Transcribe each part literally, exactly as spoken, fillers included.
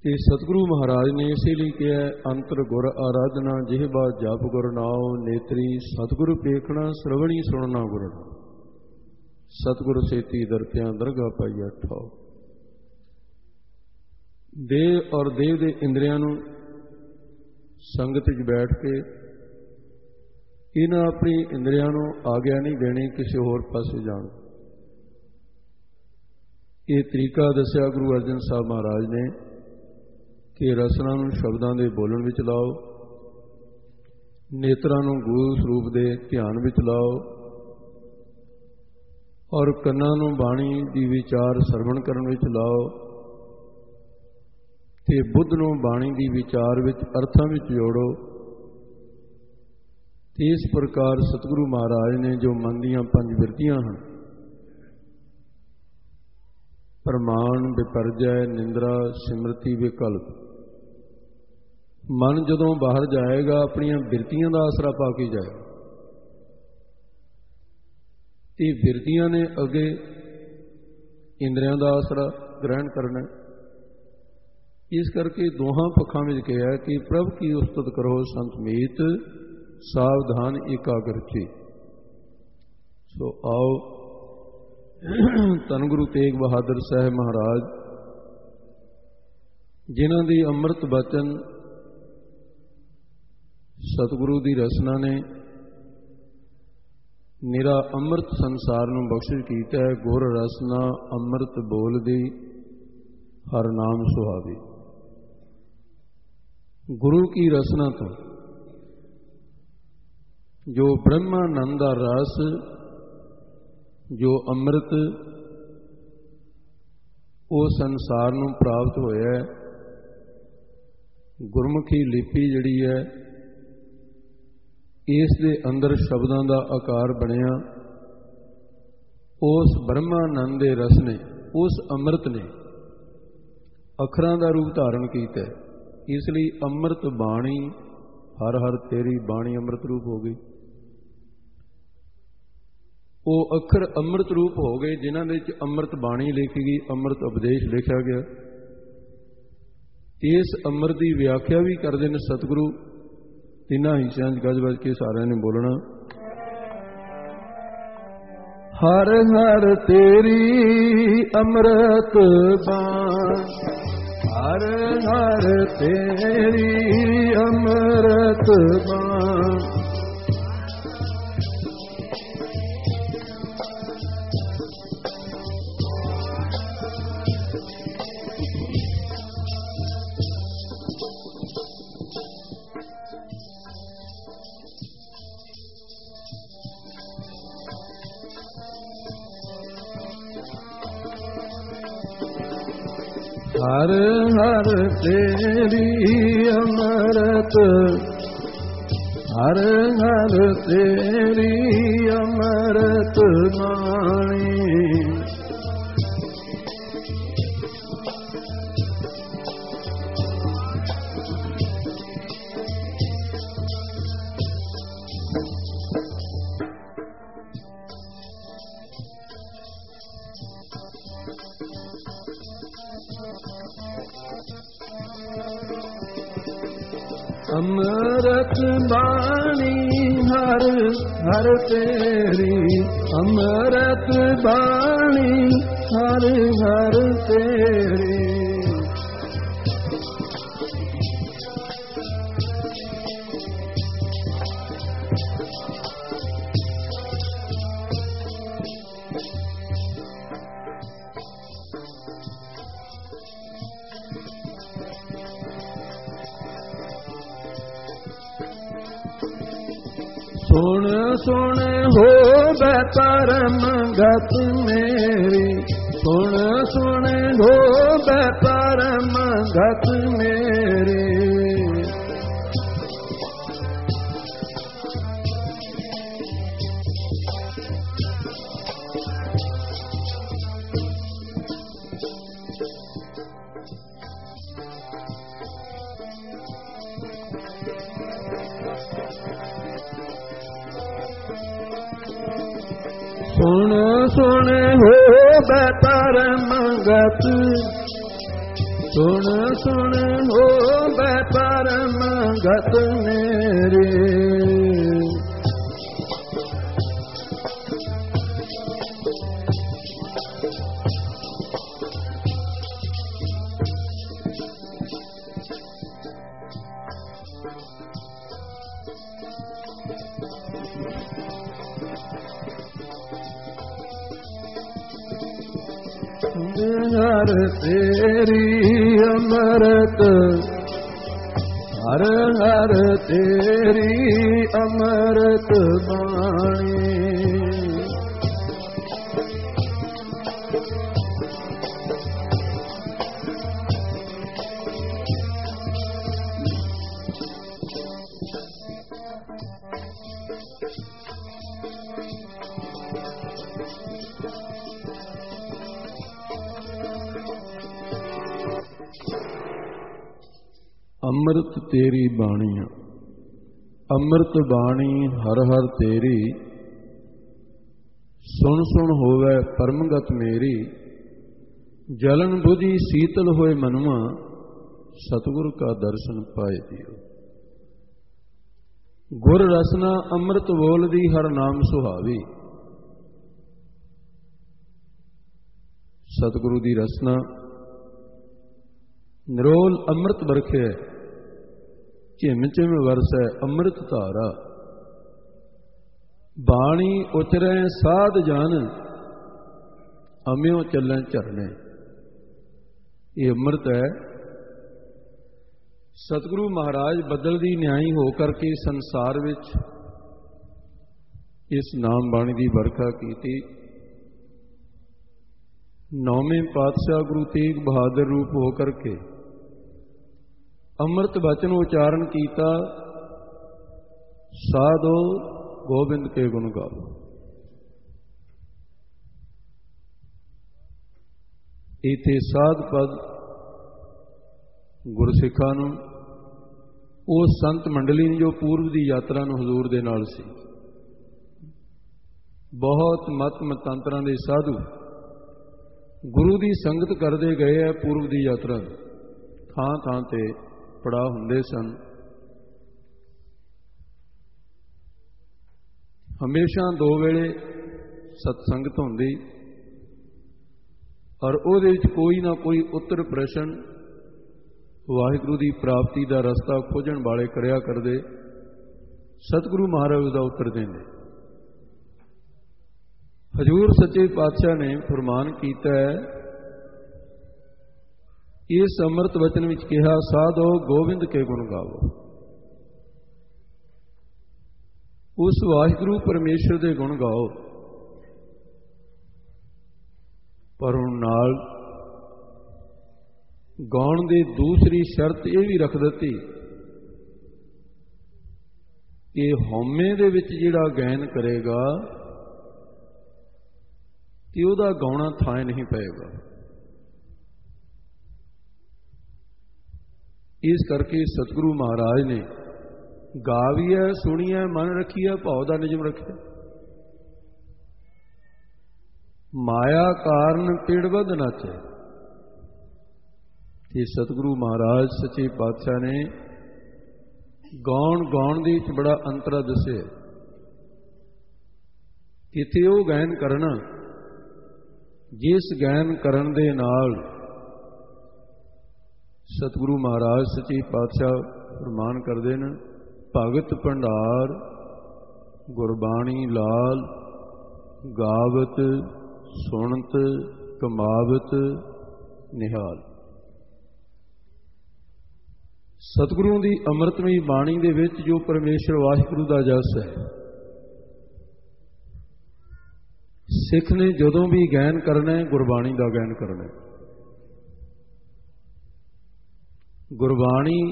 ਤੇ ਸਤਿਗੁਰੂ ਮਹਾਰਾਜ ਨੇ ਇਸੇ ਲਈ ਕਿਹਾ, ਅੰਤਰ ਗੁਰ ਆਰਾਧਨਾ ਜਿਹਬਾ ਜਪ ਗੁਰ ਨਾਉ, ਨੇਤਰੀ ਸਤਿਗੁਰੂ ਪੇਖਣਾ ਸਰਵਣੀ ਸੁਣਨਾ ਗੁਰ ਨਾਉ। ਸਤਿਗੁਰ ਸੇਤੀ ਦਰਤਿਆਂ ਦਰਗਾਹ ਪਾਈਆ ਠਾਓ। ਦੇਹ ਔਰ ਦੇਵ ਦੇ ਇੰਦਰੀਆਂ ਨੂੰ ਸੰਗਤ 'ਚ ਬੈਠ ਕੇ ਇਹਨਾਂ ਆਪਣੀ ਇੰਦਰੀਆਂ ਨੂੰ ਆਗਿਆ ਨਹੀਂ ਦੇਣੀ ਕਿਸੇ ਹੋਰ ਪਾਸੇ ਜਾਣ। ਇਹ ਤਰੀਕਾ ਦੱਸਿਆ ਗੁਰੂ ਅਰਜਨ ਸਾਹਿਬ ਮਹਾਰਾਜ ਨੇ ਕਿ ਰਸਨਾ ਨੂੰ ਸ਼ਬਦਾਂ ਦੇ ਬੋਲਣ ਵਿੱਚ ਲਾਓ, ਨੇਤਰਾਂ ਨੂੰ ਗੁਰੂ ਸਰੂਪ ਦੇ ਧਿਆਨ ਵਿੱਚ ਲਾਓ ਔਰ ਕੰਨਾਂ ਨੂੰ ਬਾਣੀ ਦੀ ਵਿਚਾਰ ਸਰਵਣ ਕਰਨ ਵਿੱਚ ਲਾਓ ਤੇ ਬੁੱਧ ਨੂੰ ਬਾਣੀ ਦੀ ਵਿਚਾਰ ਵਿੱਚ ਅਰਥਾਂ ਵਿੱਚ ਜੋੜੋ। ਤੇ ਇਸ ਪ੍ਰਕਾਰ ਸਤਿਗੁਰੂ ਮਹਾਰਾਜ ਨੇ ਜੋ ਮਨ ਦੀਆਂ ਪੰਜ ਬਿਰਤੀਆਂ ਹਨ, ਪ੍ਰਮਾਣ, ਵਿਪਰਜੈ, ਨਿੰਦਰਾ, ਸਿਮਰਤੀ, ਵਿਕਲਪ, ਮਨ ਜਦੋਂ ਬਾਹਰ ਜਾਏਗਾ ਆਪਣੀਆਂ ਬਿਰਤੀਆਂ ਦਾ ਆਸਰਾ ਪਾ ਕੇ ਜਾਏਗਾ। ਇਹ ਬਿਰਤੀਆਂ ਨੇ ਅੱਗੇ ਇੰਦਰੀਆਂ ਦਾ ਆਸਰਾ ਗ੍ਰਹਿਣ ਕਰਨਾ। ਇਸ ਕਰਕੇ ਦੋਹਾਂ ਪੱਖਾਂ ਵਿੱਚ ਕਿਹਾ ਕਿ ਪ੍ਰਭ ਕੀ ਉਸਤਤ ਕਰੋ ਸੰਤਮੀਤ, ਸਾਵਧਾਨ ਇਕਾਗਰ ਚੀ। ਸੋ ਆਓ ਧੰਨ ਗੁਰੂ ਤੇਗ ਬਹਾਦਰ ਸਾਹਿਬ ਮਹਾਰਾਜ, ਜਿਨ੍ਹਾਂ ਦੀ ਅੰਮ੍ਰਿਤ ਬਚਨ ਸਤਿਗੁਰੂ ਦੀ ਰਸਨਾ ਨੇ ਨਿਰਾ ਅੰਮ੍ਰਿਤ ਸੰਸਾਰ ਨੂੰ ਬਖਸ਼ਿਸ਼ ਕੀਤਾ ਹੈ। ਗੁਰ ਰਸਨਾ ਅੰਮ੍ਰਿਤ ਬੋਲਦੀ, ਹਰ ਨਾਮ ਸੁਹਾਵੀ। ਗੁਰੂ ਕੀ ਰਸਨਾ ਤੋਂ ਜੋ ਬ੍ਰਹਮਾਨੰਦ ਦਾ ਰਸ, ਜੋ ਅੰਮ੍ਰਿਤ ਉਹ ਸੰਸਾਰ ਨੂੰ ਪ੍ਰਾਪਤ ਹੋਇਆ ਹੈ। ਗੁਰਮੁਖੀ ਲਿਪੀ ਜਿਹੜੀ ਹੈ, ਇਸ ਦੇ ਅੰਦਰ ਸ਼ਬਦਾਂ ਦਾ ਆਕਾਰ ਬਣਿਆ। ਉਸ ਬ੍ਰਹਮਾਨੰਦ ਦੇ ਰਸ ਨੇ, ਉਸ ਅੰਮ੍ਰਿਤ ਨੇ ਅੱਖਰਾਂ ਦਾ ਰੂਪ ਧਾਰਨ ਕੀਤਾ। ਇਸ ਲਈ ਅੰਮ੍ਰਿਤ ਬਾਣੀ, ਹਰ ਹਰ ਤੇਰੀ ਬਾਣੀ ਅੰਮ੍ਰਿਤ ਰੂਪ ਹੋ ਗਈ। ਉਹ ਅੱਖਰ ਅੰਮ੍ਰਿਤ ਰੂਪ ਹੋ ਗਏ ਜਿਨ੍ਹਾਂ ਦੇ ਵਿੱਚ ਅੰਮ੍ਰਿਤ ਬਾਣੀ ਲਿਖੀ ਗਈ, ਅੰਮ੍ਰਿਤ ਉਪਦੇਸ਼ ਲਿਖਿਆ ਗਿਆ। ਇਸ ਅੰਮ੍ਰਿਤ ਦੀ ਵਿਆਖਿਆ ਵੀ ਕਰਦੇ ਨੇ ਸਤਿਗੁਰੂ। ਤਿੰਨਾਂ ਹਿੱਸਿਆਂ 'ਚ ਗੱਜ ਵੱਜ ਕੇ ਸਾਰਿਆਂ ਨੇ ਬੋਲਣਾ। ਹਰ ਹਰ ਤੇਰੀ ਅੰਮ੍ਰਿਤ ਬਾਣੀ, ਹਰ ਹਰ ਤੇਰੀ ਅੰਮ੍ਰਿਤ ਬਾਣੀ, ਹਰ ਹਰ ਤੇਰੀ ਅੰਮ੍ਰਿਤ, ਹਰ ਹਰ ਤੇਰੀ ਅੰਮ੍ਰਿਤ ਬਾਣੀ, ਅੰਮ੍ਰਿਤ ਬਾਣੀ ਹਰ ਹਰ ਤੇਰੀ, ਅੰਮ੍ਰਿਤ ਬਾਣੀ ਹਰ ਹਰ ਤੇਰੀ, ਸੁਣ ਸੁਣ ਹੋਵੇ ਪਰਮ ਗਤ ਮੇਰੀ, ਸੁਣ ਸੁਣ ਹੋਵੇ ਪਰਮ ਗਤ ਮੇਰੀ, ਸੁਣ ਸੁਣ ਹੋਵੇ ਪਰਮ ਗਤ, ਸੁਣ ਸੁਣ ਹੋਵੇ ਪਰਮ ਗਤ ਮੇਰੇ। ਹਰ ਤੇਰੀ ਅੰਮ੍ਰਿਤ ਹਰ ਹਰ ਤੇਰੀ ਅੰਮ੍ਰਿਤ ਬਾਣੀ। ਅੰਮ੍ਰਿਤ ਤੇਰੀ ਬਾਣੀ, ਅੰਮ੍ਰਿਤ ਬਾਣੀ ਹਰ ਹਰ ਤੇਰੀ। ਸੁਣ ਸੁਣ ਹੋਵੇ ਪਰਮਗਤ ਮੇਰੀ। ਜਲਨ ਬੁਝੀ ਸੀਤਲ ਹੋਏ ਮਨੁਆ, ਸਤਿਗੁਰ ਕਾ ਦਰਸ਼ਨ ਪਾਏ ਦਿਓ। ਗੁਰ ਰਸਨਾ ਅੰਮ੍ਰਿਤ ਬੋਲਦੀ ਹਰ ਨਾਮ ਸੁਹਾਵੀ। ਸਤਿਗੁਰੂ ਦੀ ਰਸਨਾ ਨਿਰੋਲ ਅੰਮ੍ਰਿਤ ਵਰਖਿਆ, ਝਿਮ ਝਿਮ ਵਰਸੈ ਅੰਮ੍ਰਿਤ ਧਾਰਾ। ਬਾਣੀ ਉਚਰੈ ਸਾਧ ਜਨ, ਅਮਿਓ ਚੱਲੈ ਝਰਨੇ। ਇਹ ਅੰਮ੍ਰਿਤ ਹੈ। ਸਤਿਗੁਰੂ ਮਹਾਰਾਜ ਬੱਦਲ ਦੀ ਨਿਆਈ ਹੋ ਕਰਕੇ ਸੰਸਾਰ ਵਿੱਚ ਇਸ ਨਾਮ ਬਾਣੀ ਦੀ ਵਰਖਾ ਕੀਤੀ। ਨੌਵੇਂ ਪਾਤਸ਼ਾਹ ਗੁਰੂ ਤੇਗ ਬਹਾਦਰ ਰੂਪ ਹੋ ਕਰਕੇ ਅੰਮ੍ਰਿਤ ਬਚਨ ਉਚਾਰਨ ਕੀਤਾ। ਸਾਧੋ ਗੋਬਿੰਦ ਕੇ ਗੁਣ ਗਾਵੋ। ਇਥੇ ਸਾਧ ਪਦ ਗੁਰਸਿੱਖਾਂ ਨੂੰ, ਉਹ ਸੰਤ ਮੰਡਲੀ ਨੇ ਜੋ ਪੂਰਵ ਦੀ ਯਾਤਰਾ ਨੂੰ ਹਜ਼ੂਰ ਦੇ ਨਾਲ ਸੀ, ਬਹੁਤ ਮਤ ਮਤਾਂਤਰਾਂ ਦੇ ਸਾਧੂ ਗੁਰੂ ਦੀ ਸੰਗਤ ਕਰਦੇ ਗਏ ਹੈ। ਪੂਰਵ ਦੀ ਯਾਤਰਾ ਥਾਂ ਥਾਂ ਤੇ ਪੜਾਅ ਹੁੰਦੇ ਸਨ। ਹਮੇਸ਼ਾ ਦੋ ਵੇਲੇ ਸਤਸੰਗਤ ਹੁੰਦੀ, ਔਰ ਉਹਦੇ ਵਿੱਚ ਕੋਈ ਨਾ ਕੋਈ ਉੱਤਰ ਪ੍ਰਸ਼ਨ ਵਾਹਿਗੁਰੂ ਦੀ ਪ੍ਰਾਪਤੀ ਦਾ ਰਸਤਾ ਖੋਜਣ ਵਾਲੇ ਕਰਿਆ ਕਰਦੇ। ਸਤਿਗੁਰੂ ਮਹਾਰਾਜ ਦਾ ਉੱਤਰ ਦਿੰਦੇ। ਹਜ਼ੂਰ ਸੱਚੇ ਪਾਤਸ਼ਾਹ ਨੇ ਫਰਮਾਨ ਕੀਤਾ ਹੈ, ਇਸ ਅੰਮ੍ਰਿਤ ਵਚਨ ਵਿੱਚ ਕਿਹਾ, ਸਾਧੋ ਗੋਬਿੰਦ ਕੇ ਗੁਣ ਗਾਵੋ। ਉਸ ਵਾਹਿਗੁਰੂ ਪਰਮੇਸ਼ਰ ਦੇ ਗੁਣ ਗਾਓ। ਪਰ ਹੁਣ ਨਾਲ ਗਾਉਣ ਦੀ ਦੂਸਰੀ ਸ਼ਰਤ ਇਹ ਵੀ ਰੱਖ ਦਿੱਤੀ ਕਿ ਹਉਮੈ ਦੇ ਵਿੱਚ ਜਿਹੜਾ ਗਾਇਨ ਕਰੇਗਾ ਕਿ ਉਹਦਾ ਗਾਉਣਾ ਥਾਂ ਨਹੀਂ ਪਏਗਾ। ਇਸ ਕਰਕੇ ਸਤਿਗੁਰੂ ਮਹਾਰਾਜ ਨੇ ਗਾਵੀਐ ਸੁਣੀਐ ਮਨ ਰੱਖੀਐ ਭਾਉ ਦਾ ਨਿਯਮ ਰੱਖਿਆ। ਮਾਇਆ ਕਾਰਨ ਪੀੜਵਦ ਨਾਚੇ। ਇਹ ਸਤਿਗੁਰੂ ਮਹਾਰਾਜ ਸੱਚੇ ਪਾਤਸ਼ਾਹ ਨੇ ਗਾਉਣ ਗਾਉਣ ਦੇ ਵਿੱਚ ਬੜਾ ਅੰਤਰ ਦੱਸਿਆ। ਕਿਤੇ ਉਹ ਗਾਇਨ ਕਰਨਾ ਜਿਸ ਗਾਇਨ ਕਰਨ ਦੇ ਨਾਲ ਸਤਿਗੁਰੂ ਮਹਾਰਾਜ ਸੱਚੇ ਪਾਤਸ਼ਾਹ ਫਰਮਾਨ ਕਰਦੇ ਨੇ, ਭਗਤ ਭੰਡਾਰ ਗੁਰਬਾਣੀ ਲਾਲ, ਗਾਵਤ ਸੁਣਤ ਕਮਾਵਤ ਨਿਹਾਲ। ਸਤਿਗੁਰੂ ਦੀ ਅੰਮ੍ਰਿਤਮਈ ਬਾਣੀ ਦੇ ਵਿੱਚ ਜੋ ਪਰਮੇਸ਼ਰ ਵਾਹਿਗੁਰੂ ਦਾ ਜਸ ਹੈ, ਸਿੱਖ ਨੇ ਜਦੋਂ ਵੀ ਗਾਇਨ ਕਰਨਾ ਗੁਰਬਾਣੀ ਦਾ ਗਾਇਨ ਕਰਨਾ। ਗੁਰਬਾਣੀ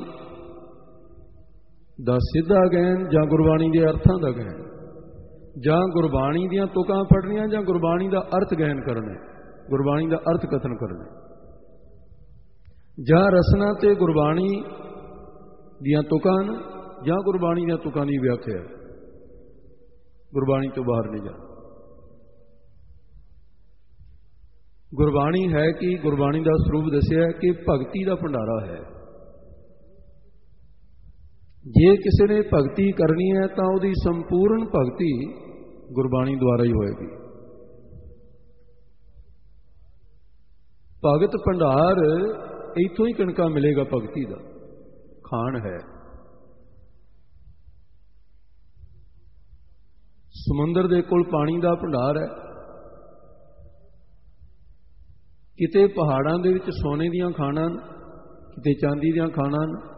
ਦਾ ਸਿੱਧਾ ਗਾਇਨ ਜਾਂ ਗੁਰਬਾਣੀ ਦੇ ਅਰਥਾਂ ਦਾ ਗਾਇਨ, ਜਾਂ ਗੁਰਬਾਣੀ ਦੀਆਂ ਤੁਕਾਂ ਪੜ੍ਹਨੀਆਂ ਜਾਂ ਗੁਰਬਾਣੀ ਦਾ ਅਰਥ ਗਾਇਨ ਕਰਨਾ, ਗੁਰਬਾਣੀ ਦਾ ਅਰਥ ਕਥਨ ਕਰਨਾ, ਜਾਂ ਰਸਨਾ ਤੇ ਗੁਰਬਾਣੀ ਦੀਆਂ ਤੁਕਾਂ ਜਾਂ ਗੁਰਬਾਣੀ ਦੀਆਂ ਤੁਕਾਂ ਦੀ ਵਿਆਖਿਆ। ਗੁਰਬਾਣੀ ਤੋਂ ਬਾਹਰ ਨਹੀਂ ਜਾਣਾ। ਗੁਰਬਾਣੀ ਹੈ ਕਿ ਗੁਰਬਾਣੀ ਦਾ ਸਰੂਪ ਦੱਸਿਆ ਕਿ ਭਗਤੀ ਦਾ ਭੰਡਾਰਾ ਹੈ। ਜੇ ਕਿਸੇ ਨੇ ਭਗਤੀ ਕਰਨੀ ਹੈ ਤਾਂ ਉਹਦੀ ਸੰਪੂਰਨ ਭਗਤੀ ਗੁਰਬਾਣੀ ਦੁਆਰਾ ਹੀ ਹੋਏਗੀ। ਭਗਤ ਭੰਡਾਰ ਇੱਥੋਂ ਹੀ ਕਣਕਾਂ ਮਿਲੇਗਾ। ਭਗਤੀ ਦਾ ਖਾਣ ਹੈ। ਸਮੁੰਦਰ ਦੇ ਕੋਲ ਪਾਣੀ ਦਾ ਭੰਡਾਰ ਹੈ। ਕਿਤੇ ਪਹਾੜਾਂ ਦੇ ਵਿੱਚ ਸੋਨੇ ਦੀਆਂ ਖਾਣਾਂ, ਕਿਤੇ ਚਾਂਦੀ ਦੀਆਂ ਖਾਣਾਂ,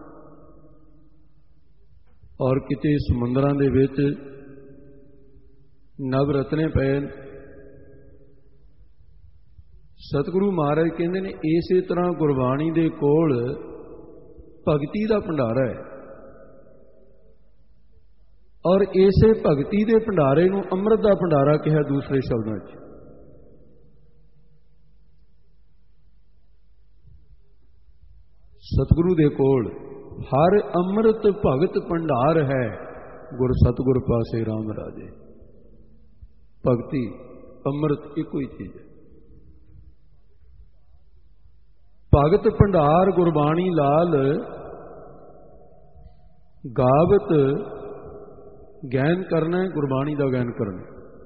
ਔਰ ਕਿਤੇ ਸਮੁੰਦਰਾਂ ਦੇ ਵਿੱਚ ਨਵ ਰਤਨੇ ਪਏ। ਸਤਿਗੁਰੂ ਮਹਾਰਾਜ ਕਹਿੰਦੇ ਨੇ ਇਸੇ ਤਰ੍ਹਾਂ ਗੁਰਬਾਣੀ ਦੇ ਕੋਲ ਭਗਤੀ ਦਾ ਭੰਡਾਰਾ ਹੈ, ਔਰ ਇਸੇ ਭਗਤੀ ਦੇ ਭੰਡਾਰੇ ਨੂੰ ਅੰਮ੍ਰਿਤ ਦਾ ਭੰਡਾਰਾ ਕਿਹਾ ਦੂਸਰੇ ਸ਼ਬਦਾਂ 'ਚ। ਸਤਿਗੁਰੂ ਦੇ ਕੋਲ ਹਰ ਅੰਮ੍ਰਿਤ ਭਗਤ ਭੰਡਾਰ ਹੈ। ਗੁਰ ਸਤਿਗੁਰ ਪਾਸੇ ਰਾਮ ਰਾਜੇ। ਭਗਤੀ ਅੰਮ੍ਰਿਤ ਇੱਕੋ ਹੀ ਚੀਜ਼ ਹੈ। ਭਗਤ ਭੰਡਾਰ ਗੁਰਬਾਣੀ ਲਾਲ ਗਾਵਤ ਗਿਆਨ ਕਰਨਾ ਹੈ, ਗੁਰਬਾਣੀ ਦਾ ਗਿਆਨ ਕਰਨਾ,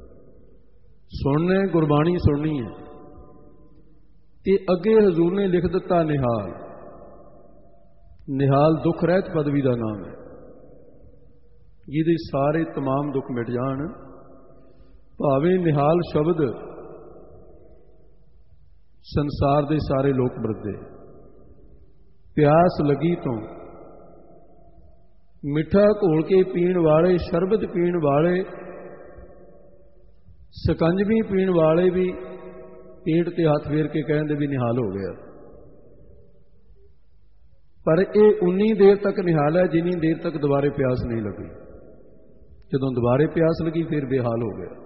ਸੁਣਨਾ ਗੁਰਬਾਣੀ ਸੁਣਨੀ ਹੈ। ਤੇ ਅੱਗੇ ਹਜ਼ੂਰ ਨੇ ਲਿਖ ਦਿੱਤਾ ਨਿਹਾਲ। ਨਿਹਾਲ ਦੁੱਖ ਰਹਿਤ ਪਦਵੀ ਦਾ ਨਾਮ ਹੈ, ਜਿਹਦੇ ਸਾਰੇ तमाम ਦੁੱਖ ਮਿਟ ਜਾਣ। ਭਾਵੇਂ ਨਿਹਾਲ ਸ਼ਬਦ ਸੰਸਾਰ ਦੇ ਸਾਰੇ ਲੋਕ ਵਰਤੇ। ਪਿਆਸ ਲੱਗੀ ਤੋਂ ਮਿੱਠਾ ਘੋਲ ਕੇ ਪੀਣ ਵਾਲੇ, ਸ਼ਰਬਤ ਪੀਣ ਵਾਲੇ, ਸਕੰਜਵੀ ਪੀਣ ਵਾਲੇ ਵੀ ਪੇਟ ਤੇ ਹੱਥ ਫੇਰ ਕੇ ਕਹਿੰਦੇ ਵੀ ਨਿਹਾਲ ਹੋ ਗਿਆ। ਪਰ ਇਹ ਉਨੀ ਦੇਰ ਤੱਕ ਨਿਹਾਲ ਹੈ ਜਿੰਨੀ ਦੇਰ ਤੱਕ ਦੁਬਾਰੇ ਪਿਆਸ ਨਹੀਂ ਲੱਗੀ। ਜਦੋਂ ਦੁਬਾਰੇ ਪਿਆਸ ਲੱਗੀ ਫਿਰ ਬੇਹਾਲ ਹੋ ਗਿਆ।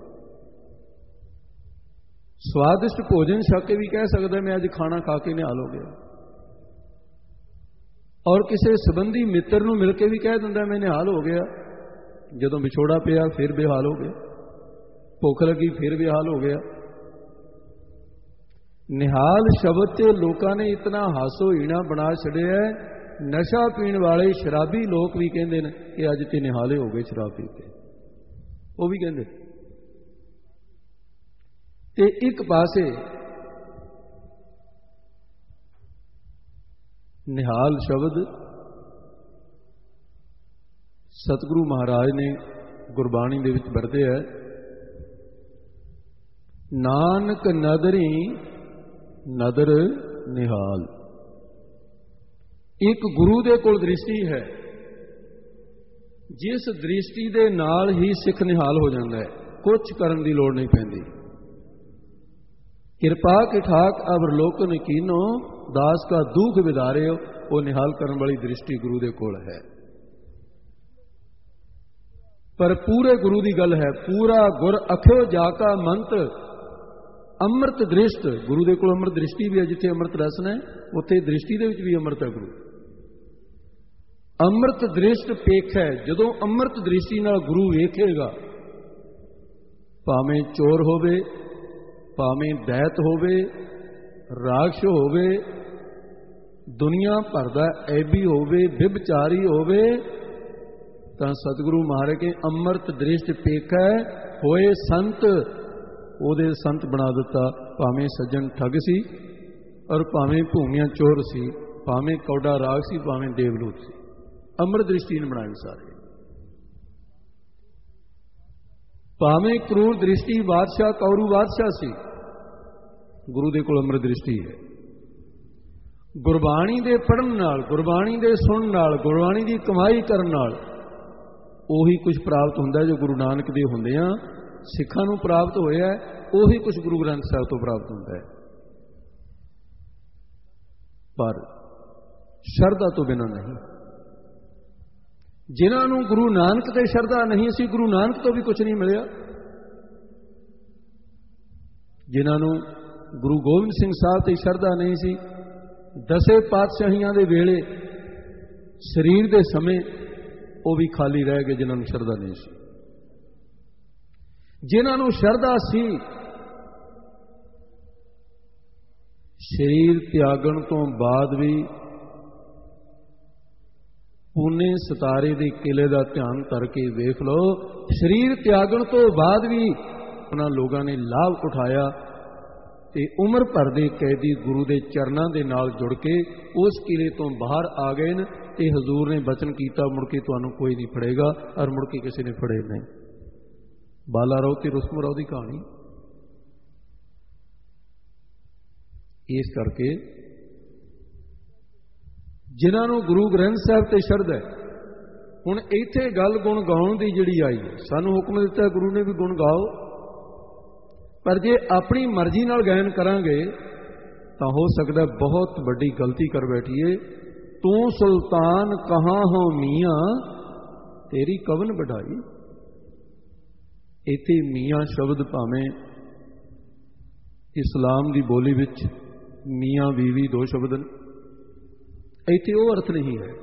ਸਵਾਦਿਸ਼ਟ ਭੋਜਨ ਛਕ ਕੇ ਵੀ ਕਹਿ ਸਕਦਾ ਮੈਂ ਅੱਜ ਖਾਣਾ ਖਾ ਕੇ ਨਿਹਾਲ ਹੋ ਗਿਆ, ਔਰ ਕਿਸੇ ਸੰਬੰਧੀ ਮਿੱਤਰ ਨੂੰ ਮਿਲ ਕੇ ਵੀ ਕਹਿ ਦਿੰਦਾ ਮੈਂ ਨਿਹਾਲ ਹੋ ਗਿਆ। ਜਦੋਂ ਵਿਛੋੜਾ ਪਿਆ ਫਿਰ ਬੇਹਾਲ ਹੋ ਗਿਆ, ਭੁੱਖ ਲੱਗੀ ਫਿਰ ਬੇਹਾਲ ਹੋ ਗਿਆ। ਨਿਹਾਲ ਸ਼ਬਦ ਤੇ ਲੋਕਾਂ ਨੇ ਇਤਨਾ ਹਾਸੋ ਹੀਣਾ ਬਣਾ ਛੱਡਿਆ। ਨਸ਼ਾ ਪੀਣ ਵਾਲੇ ਸ਼ਰਾਬੀ ਲੋਕ ਵੀ ਕਹਿੰਦੇ ਨੇ ਕਿ ਅੱਜ ਤੇ ਨਿਹਾਲੇ ਹੋ ਗਏ ਸ਼ਰਾਬ ਪੀ ਕੇ, ਉਹ ਵੀ ਕਹਿੰਦੇ। ਤੇ ਇੱਕ ਪਾਸੇ ਨਿਹਾਲ ਸ਼ਬਦ ਸਤਿਗੁਰੂ ਮਹਾਰਾਜ ਨੇ ਗੁਰਬਾਣੀ ਦੇ ਵਿੱਚ ਵਰਤਿਆ। ਨਾਨਕ ਨਦਰੀ ਨਦਰ ਨਿਹਾਲ। ਇੱਕ ਗੁਰੂ ਦੇ ਕੋਲ ਦ੍ਰਿਸ਼ਟੀ ਹੈ, ਜਿਸ ਦ੍ਰਿਸ਼ਟੀ ਦੇ ਨਾਲ ਹੀ ਸਿੱਖ ਨਿਹਾਲ ਹੋ ਜਾਂਦਾ ਹੈ। ਕੁਝ ਕਰਨ ਦੀ ਲੋੜ ਨਹੀਂ ਪੈਂਦੀ। ਕਿਰਪਾ ਕੇ ਠਾਕ ਅਵਰਲੋਕਨ ਕੀਨੋ ਦਾਸ ਕਾ ਦੁੱਖ ਵਿਦਾਰਿਓ। ਉਹ ਨਿਹਾਲ ਕਰਨ ਵਾਲੀ ਦ੍ਰਿਸ਼ਟੀ ਗੁਰੂ ਦੇ ਕੋਲ ਹੈ। ਪਰ ਪੂਰੇ ਗੁਰੂ ਦੀ ਗੱਲ ਹੈ। ਪੂਰਾ ਗੁਰ ਅਖਿਓ ਜਾ ਕਾ ਮੰਤ ਅੰਮ੍ਰਿਤ ਦ੍ਰਿਸ਼ਟ। ਗੁਰੂ ਦੇ ਕੋਲ ਅੰਮ੍ਰਿਤ ਦ੍ਰਿਸ਼ਟੀ ਵੀ ਹੈ। ਜਿੱਥੇ ਅੰਮ੍ਰਿਤ ਰਸਨਾ ਹੈ ਉੱਥੇ ਦ੍ਰਿਸ਼ਟੀ ਦੇ ਵਿੱਚ ਵੀ ਅੰਮ੍ਰਿਤ ਹੈ। ਗੁਰੂ ਅੰਮ੍ਰਿਤ ਦ੍ਰਿਸ਼ਟ ਪੇਖ ਹੈ। ਜਦੋਂ ਅੰਮ੍ਰਿਤ ਦ੍ਰਿਸ਼ਟੀ ਨਾਲ ਗੁਰੂ ਵੇਖੇਗਾ, ਭਾਵੇਂ ਚੋਰ ਹੋਵੇ, ਭਾਵੇਂ ਦੈਤ ਹੋਵੇ, ਰਾਖਸ਼ ਹੋਵੇ, ਦੁਨੀਆ ਭਰ ਦਾ ਐਬੀ ਹੋਵੇ, ਵਿਭਚਾਰੀ ਹੋਵੇ, ਤਾਂ ਸਤਿਗੁਰੂ ਮਹਾਰਾਜ ਕੇ ਅੰਮ੍ਰਿਤ ਦ੍ਰਿਸ਼ਟ ਪੇਖ ਹੈ। ਹੋਏ ਸੰਤ, ਉਹਦੇ ਸੰਤ ਬਣਾ ਦਿੱਤਾ। ਭਾਵੇਂ ਸੱਜਣ ਠੱਗ ਸੀ ਔਰ ਭਾਵੇਂ ਭੂਮੀਆਂ ਚੋਰ ਸੀ, ਭਾਵੇਂ ਕੌਡਾ ਰਾਗ ਸੀ, ਭਾਵੇਂ ਦੇਵਲੂਤ ਸੀ, ਅੰਮ੍ਰਿਤ ਦ੍ਰਿਸ਼ਟੀ ਨੇ ਬਣਾਏ ਸਾਰੇ। ਭਾਵੇਂ ਕਰੂਰ ਦ੍ਰਿਸ਼ਟੀ ਬਾਦਸ਼ਾਹ ਕੌਰੂ ਬਾਦਸ਼ਾਹ ਸੀ, ਗੁਰੂ ਦੇ ਕੋਲ ਅੰਮ੍ਰਿਤ ਦ੍ਰਿਸ਼ਟੀ ਹੈ। ਗੁਰਬਾਣੀ ਦੇ ਪੜ੍ਹਨ ਨਾਲ, ਗੁਰਬਾਣੀ ਦੇ ਸੁਣਨ ਨਾਲ, ਗੁਰਬਾਣੀ ਦੀ ਕਮਾਈ ਕਰਨ ਨਾਲ ਉਹੀ ਕੁਝ ਪ੍ਰਾਪਤ ਹੁੰਦਾ ਜੋ ਗੁਰੂ ਨਾਨਕ ਦੇ ਹੁੰਦਿਆਂ ਸਿੱਖਾਂ ਨੂੰ ਪ੍ਰਾਪਤ ਹੋਇਆ। ਉਹੀ ਕੁਝ ਗੁਰੂ ਗ੍ਰੰਥ ਸਾਹਿਬ ਤੋਂ ਪ੍ਰਾਪਤ ਹੁੰਦਾ ਹੈ। ਪਰ ਸ਼ਰਧਾ ਤੋਂ ਬਿਨਾਂ ਨਹੀਂ। ਜਿਨ੍ਹਾਂ ਨੂੰ ਗੁਰੂ ਨਾਨਕ ਤੇ ਸ਼ਰਧਾ ਨਹੀਂ ਸੀ, ਗੁਰੂ ਨਾਨਕ ਤੋਂ ਵੀ ਕੁਝ ਨਹੀਂ ਮਿਲਿਆ। ਜਿਨ੍ਹਾਂ ਨੂੰ ਗੁਰੂ ਗੋਬਿੰਦ ਸਿੰਘ ਸਾਹਿਬ ਤੇ ਸ਼ਰਧਾ ਨਹੀਂ ਸੀ, ਦਸੇ ਪਾਤਸ਼ਾਹੀਆਂ ਦੇ ਵੇਲੇ ਸਰੀਰ ਦੇ ਸਮੇਂ ਉਹ ਵੀ ਖਾਲੀ ਰਹਿ ਗਏ। ਜਿਨ੍ਹਾਂ ਨੂੰ ਸ਼ਰਧਾ ਨਹੀਂ ਸੀ, ਜਿਨ੍ਹਾਂ ਨੂੰ ਸ਼ਰਧਾ ਸੀ, शरीर त्यागण तो बाद भी पूने सितारे के किले का ध्यान करके वेख लो, शरीर त्यागण तो बाद भी उन्होंने लोगों ने लाभ उठाया ते उम्र भर के कैदी गुरु के चरणों के नाल जुड़ के उस किले तो बाहर आ गए न। ते हजूर ने बचन किया, मुड़ के तुहानू कोई नहीं फड़ेगा, और मुड़ के किसी ने फड़े नहीं। बाला राव ते रुस्तम राव की कहानी। इस करके जिन्होंने गुरु ग्रंथ साहब ते शरधा है, हुण इत्थे गल गुण गाउण दी जिहड़ी आई है, सानू हुक्म दिता गुरु ने भी गुण गाओ, पर जे अपनी मर्जी नाल गायन करांगे तो हो सकता बहुत बड़ी गलती कर बैठिए। तू सुल्तान कहाँ हो मियाँ, तेरी कवन बढ़ाई। इत्थे मियाँ शब्द भावें इस्लाम की बोली विच मियाँ बीवी दो शब्द ने, इत्थे वो अर्थ नहीं है।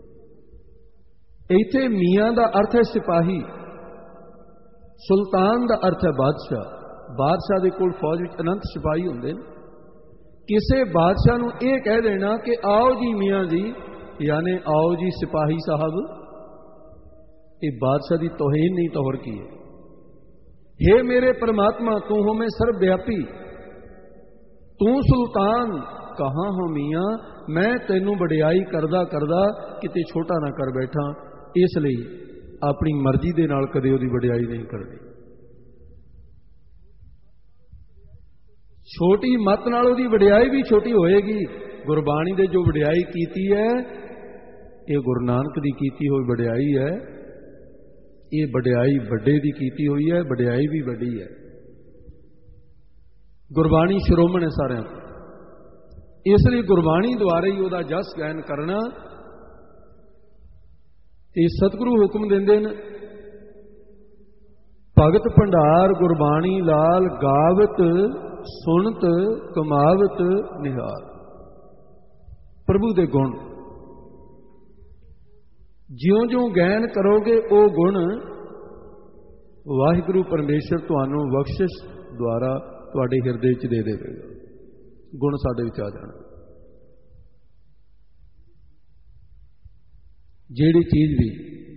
इत्थे मियाँ का अर्थ है सिपाही, सुल्तान का अर्थ है बादशाह। बादशाह के कोल फौज में अनंत सिपाही होंगे। किसी बादशाह नूं यह कह देना कि आओ जी मियाँ जी, यानी आओ जी सिपाही साहब, ये बादशाह की तौहीन नहीं तो होर की है। हे मेरे परमात्मा, तू हो मैं सर्वव्यापी, तू सुल्तान कहाँ हो मियाँ, मैं तेनों वडियाई करदा करदा किते छोटा ना कर बैठा, इसलिए अपनी मर्जी दे नाल कदे उहदी वडियाई नहीं करनी। छोटी मत नाल उहदी वडियाई भी छोटी होएगी। गुरबाणी दे जो वडियाई कीती है, ये गुरु नानक दी कीती हुई वडियाई है। ये वडियाई बड़े दी कीती हुई है, वडियाई भी बड़ी है। गुरबाणी शिरोमण है सारिਆਂ ਤੋਂ, इसलिए गुरबाणी द्वारा ही उहदा जस गायन करना। ते सतगुरु हुक्म देंदे ने, भगत भंडार गुरबाणी लाल गावत सुनत कमावत निहाल। प्रभु दे गुण ज्यों ज्यों गायन करोगे वो गुण वाहिगुरु परमेश्वर तुहानू बख्शिश द्वारा तुहाडे हिरदे च दे देवेगा। गुण साडे विच आ जाण। जिहड़ी चीज भी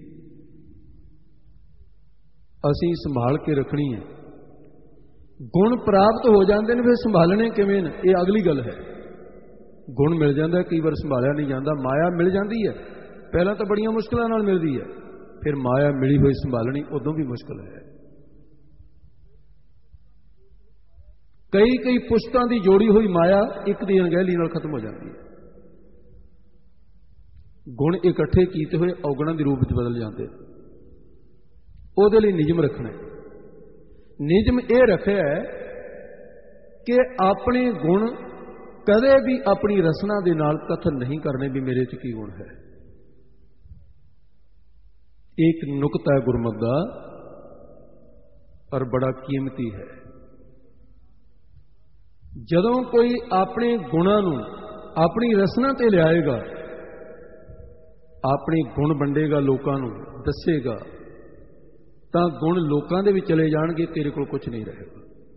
असीं संभाल के रखनी है, गुण प्राप्त हो जाते हैं, फिर संभालने किवें ने, ये अगली गल है। गुण मिल जाता है, कई बार संभालिया नहीं जाता। माया मिल जाती है, पहला तो बड़ियां मुश्किलों नाल मिलती है, फिर माया मिली हुई संभालनी उदों भी मुश्किल है। कई कई पुश्तां की जोड़ी हुई माया एक दी अणगहली नाल खत्म हो जाती है। गुण इकट्ठे कीते हुए औगुणां के रूप में बदल जाते। ਉਹਦੇ ਲਈ ਨਿਯਮ ਰੱਖਣਾ ਹੈ। ਨਿਯਮ ਇਹ ਰੱਖਿਆ ਹੈ ਕਿ ਆਪਣੇ ਗੁਣ ਕਦੇ ਵੀ ਆਪਣੀ ਰਸਨਾ ਦੇ ਨਾਲ ਕਥਨ ਨਹੀਂ ਕਰਨੇ ਵੀ ਮੇਰੇ 'ਚ ਕੀ ਗੁਣ ਹੈ। ਇੱਕ ਨੁਕਤਾ ਹੈ ਗੁਰਮਤਿ ਦਾ, ਪਰ ਬੜਾ ਕੀਮਤੀ ਹੈ। ਜਦੋਂ ਕੋਈ ਆਪਣੇ ਗੁਣਾਂ ਨੂੰ ਆਪਣੀ ਰਸਨਾ ਤੇ ਲਿਆਏਗਾ, ਆਪਣੇ ਗੁਣ ਵੰਡੇਗਾ, ਲੋਕਾਂ ਨੂੰ ਦੱਸੇਗਾ, ਤਾਂ ਗੁਣ ਲੋਕਾਂ ਦੇ ਵਿੱਚ ਚਲੇ ਜਾਣਗੇ, ਤੇਰੇ ਕੋਲ ਕੁਝ ਨਹੀਂ ਰਹੇਗਾ,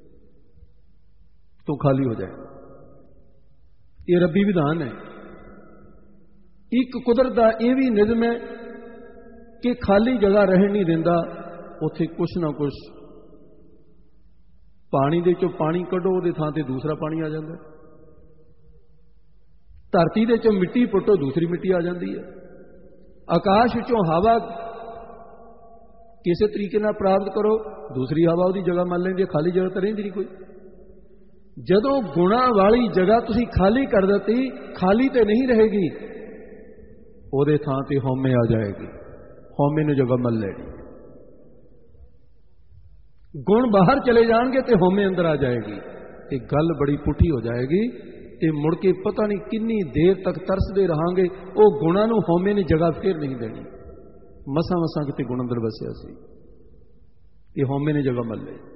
ਤੂੰ ਖਾਲੀ ਹੋ ਜਾਏਗਾ। ਇਹ ਰੱਬੀ ਵਿਧਾਨ ਹੈ। ਇੱਕ ਕੁਦਰਤ ਦਾ ਇਹ ਵੀ ਨਿਯਮ ਹੈ ਕਿ ਖਾਲੀ ਜਗ੍ਹਾ ਰਹਿਣ ਨਹੀਂ ਦਿੰਦਾ, ਉੱਥੇ ਕੁਛ ਨਾ ਕੁਛ ਪਾਣੀ ਦੇ ਚੋਂ ਪਾਣੀ ਕੱਢੋ, ਉਹਦੇ ਥਾਂ ਤੇ ਦੂਸਰਾ ਪਾਣੀ ਆ ਜਾਂਦਾ। ਧਰਤੀ ਦੇ ਚੋਂ ਮਿੱਟੀ ਪੁੱਟੋ, ਦੂਸਰੀ ਮਿੱਟੀ ਆ ਜਾਂਦੀ ਹੈ। ਆਕਾਸ਼ ਵਿੱਚੋਂ ਹਵਾ ਕਿਸੇ ਤਰੀਕੇ ਨਾਲ ਪ੍ਰਾਪਤ ਕਰੋ, ਦੂਸਰੀ ਹਵਾ ਉਹਦੀ ਜਗ੍ਹਾ ਮੰਨ ਲੈਂਦੀ ਹੈ, ਖਾਲੀ ਜਗ੍ਹਾ ਤਾਂ ਰਹਿੰਦੀ ਨਹੀਂ ਕੋਈ। ਜਦੋਂ ਗੁਣਾਂ ਵਾਲੀ ਜਗ੍ਹਾ ਤੁਸੀਂ ਖਾਲੀ ਕਰ ਦਿੱਤੀ, ਖਾਲੀ ਤੇ ਨਹੀਂ ਰਹੇਗੀ, ਉਹਦੇ ਥਾਂ ਤੇ ਹਉਮੈ ਆ ਜਾਏਗੀ, ਹਉਮੈ ਨੂੰ ਜਗ੍ਹਾ ਮੰਨ ਲੈਣੀ। ਗੁਣ ਬਾਹਰ ਚਲੇ ਜਾਣਗੇ ਤੇ ਹਉਮੈ ਅੰਦਰ ਆ ਜਾਏਗੀ, ਤੇ ਗੱਲ ਬੜੀ ਪੁੱਠੀ ਹੋ ਜਾਏਗੀ, ਤੇ ਮੁੜ ਕੇ ਪਤਾ ਨਹੀਂ ਕਿੰਨੀ ਦੇਰ ਤੱਕ ਤਰਸਦੇ ਰਹਾਂਗੇ। ਉਹ ਗੁਣਾਂ ਨੂੰ ਹਉਮੈ ਨੇ ਜਗ੍ਹਾ ਫੇਰ ਨਹੀਂ ਦੇਣੀ। ਮਸਾਂ ਮਸਾਂ ਕਿਤੇ ਗੁਣ ਅੰਦਰ ਵਸਿਆ ਸੀ, ਇਹ ਹਉਮੈ ਨੇ ਜਗ੍ਹਾ ਮੰਨ ਲਈ।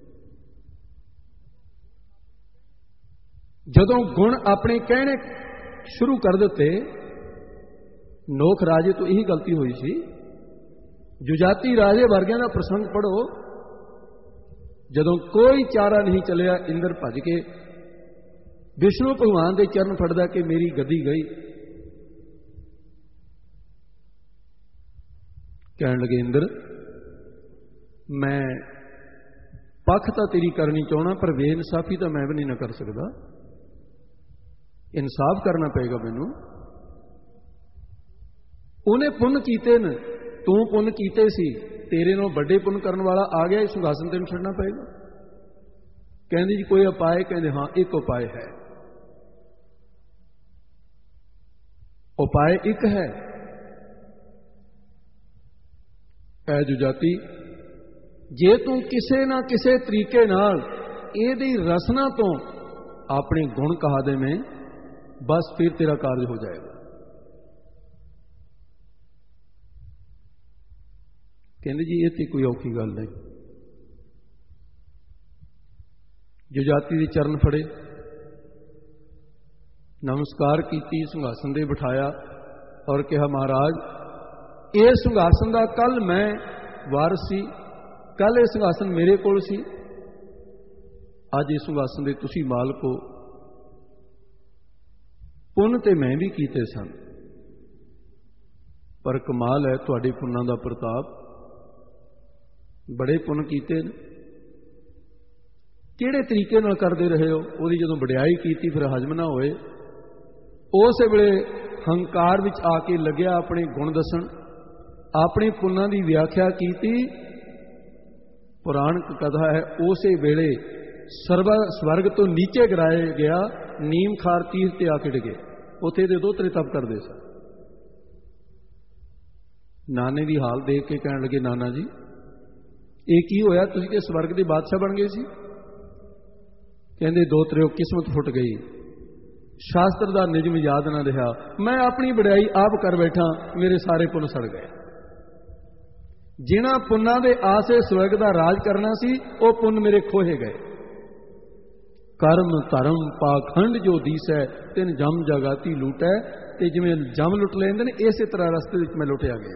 ਜਦੋਂ ਗੁਣ ਆਪਣੇ ਕਹਿਣੇ ਸ਼ੁਰੂ ਕਰ ਦਿੱਤੇ, ਨੋਖ ਰਾਜੇ ਤੋਂ ਇਹੀ ਗਲਤੀ ਹੋਈ ਸੀ। ਜੁਜਾਤੀ ਰਾਜੇ ਵਰਗਿਆਂ ਦਾ ਪ੍ਰਸੰਗ ਪੜੋ। ਜਦੋਂ ਕੋਈ ਚਾਰਾ ਨਹੀਂ ਚੱਲਿਆ, ਇੰਦਰ ਭੱਜ ਕੇ विष्णु भगवान के चरण फड़दा कि मेरी गद्दी गई। कहन लगे इंद्र मैं पख तो तेरी करनी चाहना पर बेइंसाफी तो मैं भी नहीं ना कर सकता, इंसाफ करना पेगा मैनू। उन्हें पुण्य कीते न, तू पुण्य कीते सी, तेरे नाल बड़े पुण्य करने वाला आ गया, सिंघासन तेन छड़ना पेगा। कहंदी जी कोई उपाय? कहंदे हाँ एक उपाय है। उपाय एक है, ऐ जुजाती जे तू किसे ना किसे तरीके नाल इहदी रसना तो अपने गुण कहा दे में, बस फिर तेरा कार्य हो जाएगा। कहंदे जी ये तो कोई औखी गल नहीं। जुजाती दे चरण फड़े, नमस्कार कीती, सिंघासन दे बिठाया और कहा महाराज ये सिंघासन दा कल मैं वारस सी, कल ये सिंघासन मेरे कोल सी, अज इस सिंघासन दे तुसी मालक हो। पुण्य ते मैं भी कीते सन, पर कमाल है तुहाडे पुण्णां दा प्रताप, बड़े पुण्य कीते ने। किहड़े तरीके नाल करदे रहे हो? ओदी जदों वडियाई कीती फिर हजम ना होए, उस वेले हंकार विच आके लग्या अपने गुण दसन, अपने पुण्णां दी व्याख्या कीती। पुराणक कथा है उस वेले सर्व स्वर्ग तो नीचे गिराए गया, नीम खार तीर ते आके डिगे, उत्थे दे दोतरे तप करदे सन। नाने दी हाल देख के कहण लगे नाना जी ये की होया, तुसीं ते स्वर्ग दे बादशाह बन गए सी। कहंदे दोतरे किस्मत फुट गई, शास्त्र दा निजम याद ना रहा, मैं अपनी वडियाई आप कर बैठा, मेरे सारे पुण्य सड़ गए। जिन्हां पुन्नां दे आसे स्वर्ग दा राज करना सी वो पुण्य मेरे खोहे गए। कर्म धर्म पाखंड जो दीसै तिन जम जगाती लूटै, ते जिवें जम लुट लेंदे ने इस तरह रस्ते विच मैं लुटिया गया।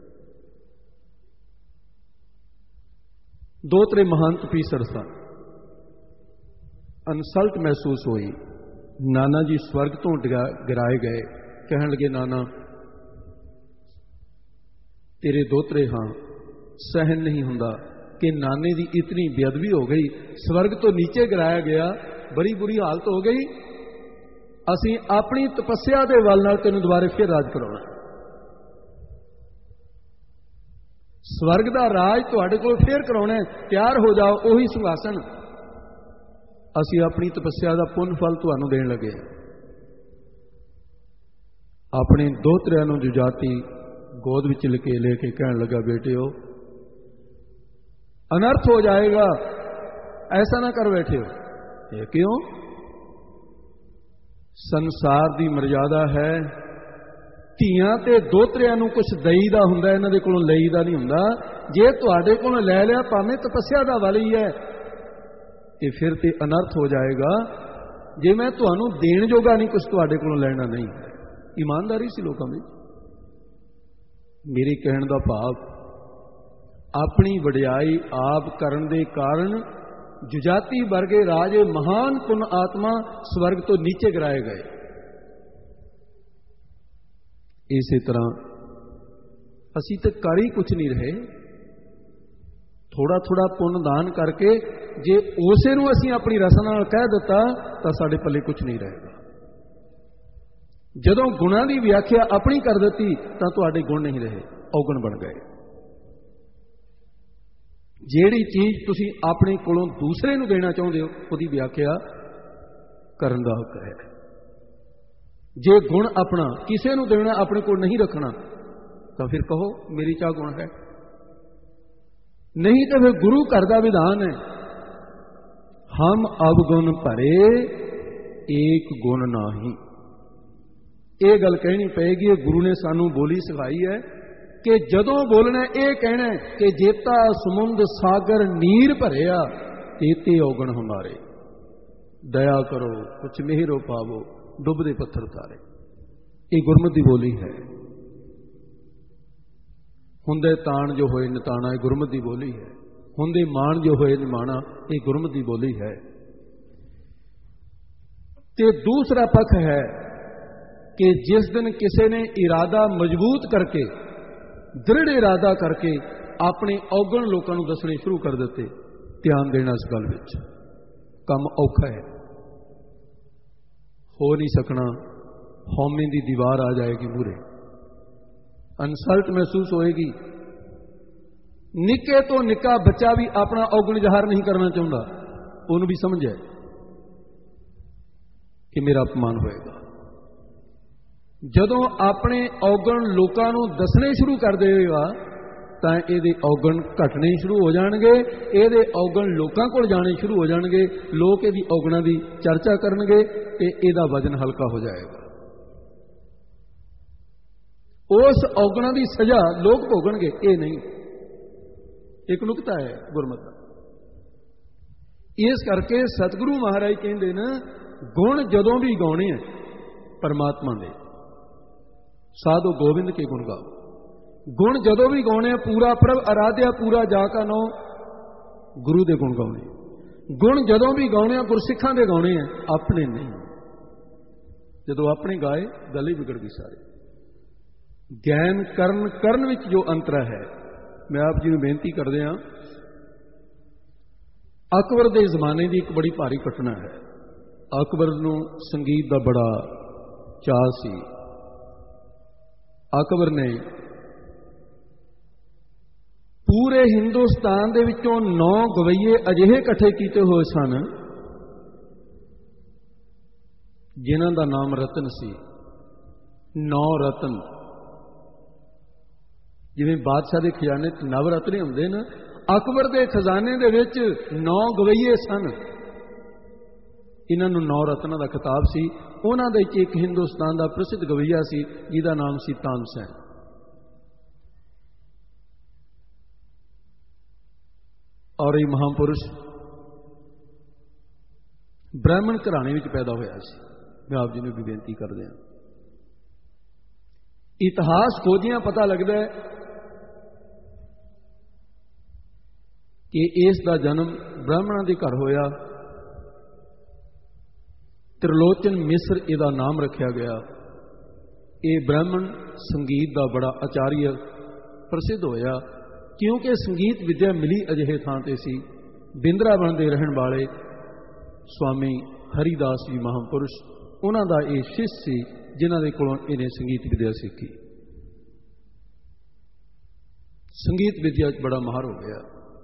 दो त्रे महंत पीसर सन, अनसल्ट महसूस हुई। नाना जी स्वर्ग तो गिराए गए, कहन लगे नाना तेरे दोतरे हाँ, सहन नहीं हुंदा कि नाने दी इतनी बेअदबी हो गई, स्वर्ग तो नीचे गिराया गया, बड़ी बुरी हालत हो गई। असीं अपनी तपस्या दे वल नाल तैनूं दुबारे फिर राज कराउणा, स्वर्ग दा राज तुहाडे कोल फिर कराउणा, तैयार हो जाओ, उही सिंघासन। असीं अपनी तपस्या दा पुण्य फल तुहानूं देण लगे। अपने दोहतरिਆਂ ਨੂੰ जुजाती गोद विच लके लेके कहन लगा बेटे हो अनर्थ हो जाएगा, ऐसा ना कर बैठे हो। ये क्यों? संसार की मर्यादा है, ਧੀਆਂ ਤੇ ਦੋਤਰਿਆਂ ਨੂੰ कुछ दईदा हुंदा, इन्हां दे कोलों लईदा नहीं हुंदा। जे तुहाडे कोलों लै लिया भावें तपस्या दा वल ही है ते फिर ते अनर्थ हो जाएगा। जे मैं तुहानूं देण जोगा नहीं कुछ तुहाडे कोलों लैना नहीं है। ईमानदारी सी लोकां दी। मेरे कहण दा भाव अपनी वडियाई आप करन दे कारण जुजाती वर्गे राजे महान पुन आत्मा स्वर्ग तो नीचे गिराए गए। इसी तरह असी तो कर ही कुछ नहीं रहे, थोड़ा थोड़ा पुण्य दान करके जे उसे नूं असी अपनी रसना कह दिता तो साडे पल्ले कुछ नहीं रहेगा। जदों गुणां दी व्याख्या अपनी कर दी तो तुहाडे गुण नहीं रहे, औगण बन गए। जिहड़ी चीज तुसीं अपने कोलों दूसरे नूं देना चाहुंदे हो उहदी व्याख्या करन दा हक है। जे गुण अपना किसी नूं देना अपने कोल नहीं रखना तो फिर कहो मेरी चा गुण है, नहीं तो फिर गुरु घर का विधान है हम अवगुण भरे एक गुण नाही। ये गल कहनी पेगी, गुरु ने सानू बोली सिखाई है कि जदों बोलना ये कहना कि जेता समुंद सागर नीर भरिया तेते औगण हमारे, दया करो कुछ मेहरो पावो डुबदे पत्थर तारे। ये गुरमत की बोली है। हुंदे ताण जो होए निताणा, ये गुरमत की बोली है। हुंदे मान जो होए निमाणा, ये गुरमत की बोली है। ਤੇ दूसरा पक्ष है कि जिस दिन किसी ने इरादा मजबूत करके दृढ़ इरादा करके अपने औगण लोगों को दसने शुरू कर दिते, ध्यान देना इस गल विच, काम औखा है, हो नहीं सकना, हौमे की दीवार आ जाएगी मूहरे, अनसल्ट महसूस होएगी। निके तो निका बच्चा भी अपना औगण ज़ाहिर नहीं करना चाहता, उन्होंने भी समझ है कि मेरा अपमान होएगा। जदों अपने औगण लोगों को दसने शुरू कर देगा तो ये औगण घटने शुरू हो जाएंगे, ये औगण लोगों को जाने शुरू हो जाएंगे, लोग ये औगणों की चर्चा करेंगे तो इसका वजन हल्का हो जाएगा। उस औगणों की सजा लोग भोगणगे, ये नहीं। एक नुकता है गुरमत का। इस करके सतगुरु महाराज कहते हैं गुण जदों भी गाने हैं परमात्मा दे, साधु गोविंद के गुण गाओ। गुण जदों भी गाने पूरा प्रभ आराध्या पूरा जाका नो, गुरु दे गुण गाने। गुण जदों भी गाने गुरसिखां दे गाने हैं, अपने नहीं। जदों अपने गाए गल ही बिगड़ गई सारी। ज्ञान करन करन विच जो अंतर है, मैं आप जी नूं बेनती करदे हां, अकबर के जमाने की एक बड़ी भारी घटना है। अकबर नूं संगीत का बड़ा चाह सी। अकबर ने पूरे हिंदुस्तान दे विचों नौ गवैये अजिहे इकट्ठे किए हुए सन जिन्हां दा नाम रतन सी। नौ रतन, जिवें बादशाह के खजाने नव रत्न हुंदे न, अकबर के खजाने दे विच नौ गवैये सन। इन्हां नूं नौ रत्नां दा खिताब सी। उन्हां दे विच एक हिंदुस्तान का प्रसिद्ध गवैया सी जिहदा नाम सी तानसेन। और ये महापुरुष ब्राह्मण घराने विच पैदा होया सी। मैं आप जी नूं भी बेनती करदे हां, इतिहास खोजियां पता लगदा है कि इसका जन्म ब्राह्मणों के घर होया। त्रिलोचन मिश्र इसका नाम रखा गया। ये ब्राह्मण संगीत का बड़ा आचार्य प्रसिद्ध होया, क्योंकि संगीत विद्या मिली अजिहे थां ते सी। बिंद्रावन के रहन वाले स्वामी हरिदास जी महापुरुष, उन्हां दा ये शिष्य सी जिन्हां दे कोलों इन्हें संगीत विद्या सीखी। संगीत विद्या बड़ा माहर हो गया।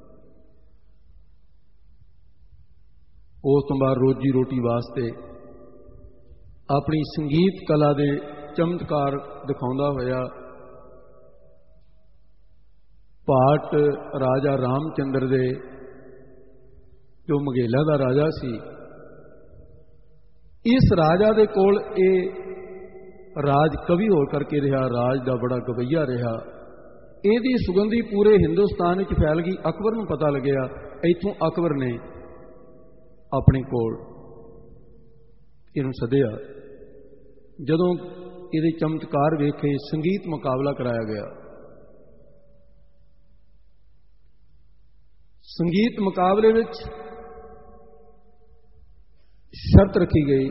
उस तो बाद रोजी रोटी वास्ते अपनी संगीत कला के चमत्कार दिखाउंदा होया भाट राजा रामचंद्र दे, जो मघेला का राजा सी, इस राजा दे कोल ए राज कवि होर करके रहा, राज का बड़ा गवैया रहा। ਇਹਦੀ सुगंधी पूरे हिंदुस्तान में फैल गई। अकबर नूं पता लग्या, इत्थों अकबर ने अपने कोल इहनूं सद्या। जदों इहदे चमत्कार वेखे संगीत मुकाबला कराया गया। संगीत मुकाबले विच शर्त रखी गई।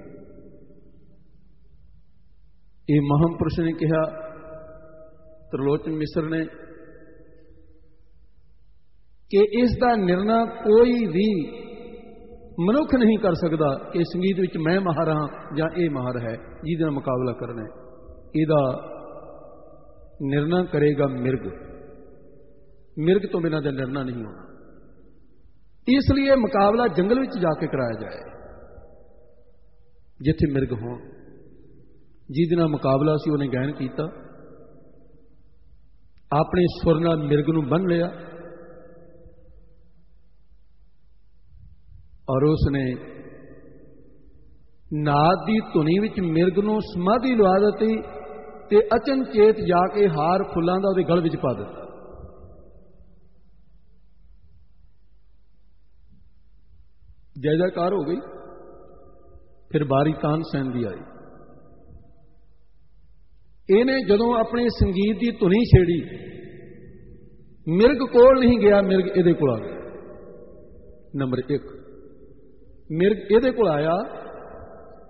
ये महापुरुष ने कहा, त्रिलोचन मिश्र ने, कि इसका निर्णय कोई भी मनुख नहीं कर सकता कि संगीत विच मैं माहर हाँ या ये माहर है जिहदे नाल मुकाबला करना है। इसदा निर्णय करेगा मिर्ग। मिर्ग तो बिना दे निर्णय नहीं होना। इसलिए मुकाबला जंगल विच जाके कराया जाए जिथे मिर्ग हो। जिहदे नाल मुकाबला सी उन्हें गायन किया, अपने सुर नाल मिर्ग नूं बन लिया और उसने नाद की धुनी विच मिर्ग नूं समाधि लवा दी ते अचनचेत जाके हार फुल्लां दा उहदे गल विच पा दिता। जय जयकार हो गई। फिर बारी तानसेन दी आई। इहने जदों अपने संगीत की धुनी छेड़ी, मिर्ग कोल नहीं गया, मिर्ग इहदे कोल आ गया। नंबर एक, मिर्ग इहदे कोल आया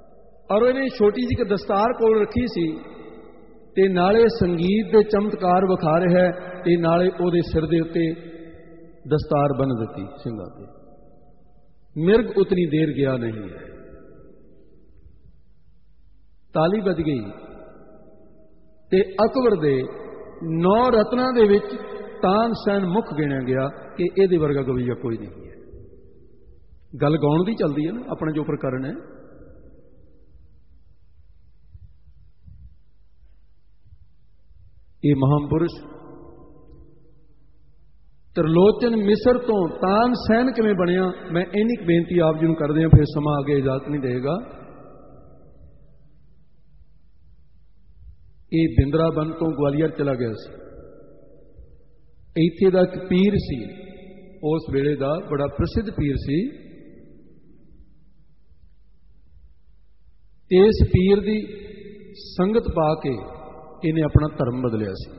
और इन्हें छोटी जी दस्तार कोल रखी सी ते नाले संगीत के चमत्कार विखा रहा है ते नाले उहदे सिर दे उत्ते दस्तार बन दी सिंघां ते। मिर्ग उतनी देर गया नहीं है। ताली बज गई ते अकबर दे नौ रत्नां दे विच तानसेन मुख गिणिया गया कि इहदे वर्गा गवैया कोई नहीं है। गल गाउण दी चलदी है ना, अपना जो प्रकरण है। ये महापुरुष त्रिलोचन मिस्र तो तानसेन किवें बनिया, मैं इन्नी बेनती आप जी नूं कर दिया, फिर समा आगे इजाजत नहीं देगा। ये बिंद्राबन तो ग्वालियर चला गया सी। इत्थे दा एक पीर सी, उस वेले दा बड़ा प्रसिद्ध पीर सी। इस पीर दी संगत पा के इन्हें अपना धर्म बदलिया सी,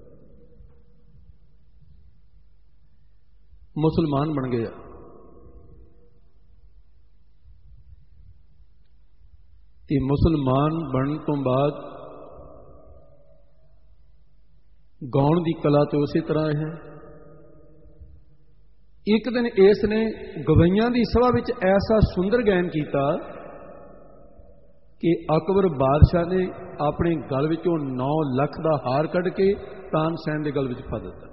मुसलमान बन गया। ये मुसलमान बनने तो बाद गाउण की कला तो उसी तरह है। एक दिन इसने गवैया की सभा में ऐसा सुंदर गायन किया कि अकबर बादशाह ने अपने गल विचों नौ लख का हार कढ़ के तानसेन के गल विच पा दिता।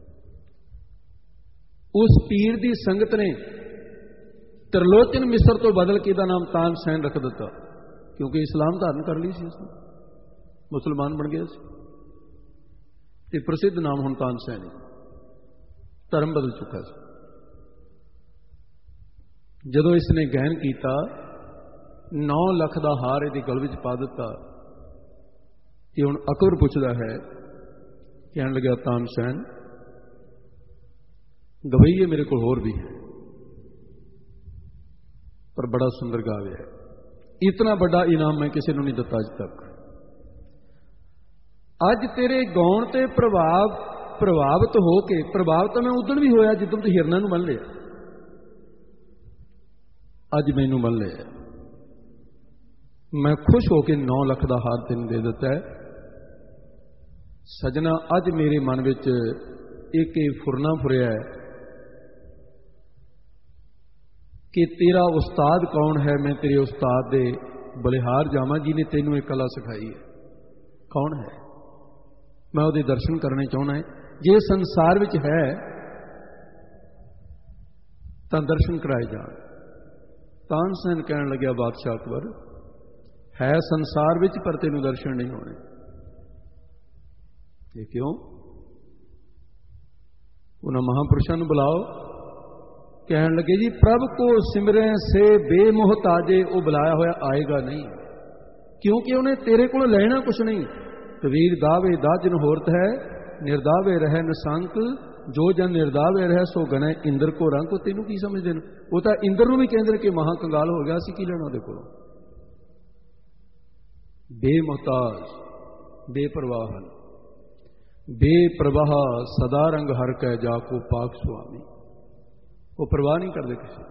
उस पीर की संगत ने त्रिलोचन मिस्र तो बदल के दा नाम तानसेन रख दिता, क्योंकि इस्लाम धारण कर ली सी, उसने मुसलमान बन गया सी। ये प्रसिद्ध नाम हुण तानसेन है, धर्म बदल चुका है। जदों इसने गहन किया, नौ लख का हार इहदे गल विच पा दिता कि हुण अकबर पुछदा है, कहण लग्या तानसेन गवैये मेरे को होर भी है, पर बड़ा सुंदर गावे है। इतना बड़ा इनाम मैं किसी को नहीं दिता अज तक। अज तेरे गाउण ते प्रभाव प्रभावित हो के, प्रभावित मैं उदण भी होया जिदों तू हिरना नूं मन लिया, अज मैनू मन लिया। मैं खुश होकर नौ लख का हार तेन दे दिता है। सजना अज मेरे मन विच एक फुरना फुरिया है कि तेरा उस्ताद कौन है। मैं तेरे उस्ताद दे बलिहार जावां जिन्हें तेनों एक कला सिखाई है, कौन है? मैं उसके दर्शन करने चाहना है। जे संसार विच है तो दर्शन कराए जान। तानसेन कहन लग्या बादशाह अकबर, है संसार विच पर तेनों दर्शन नहीं होने। ये क्यों? उन्हें महापुरुषों को बुलाओ। कहन लगे जी प्रभु को सिमरे से बेमोहताजे, वो बुलाया होया आएगा नहीं, क्योंकि उन्हें तेरे को लेना कुछ नहीं। कबीर दावे दाजन होरत है, निर्दावे रहे नसंक, जो जन निर्दावे रहे सो गने इंद्र को रंग। तेनों की समझते हैं? वो तो इंद्र को भी कहते कि महाकंगाल हो गया, असीं की लेना उहदे कोलों। बेमोहताज, बेपरवाह, बेप्रवाह सदा रंग हर कै जाको पाक स्वामी। वो परवाह नहीं करते किसी।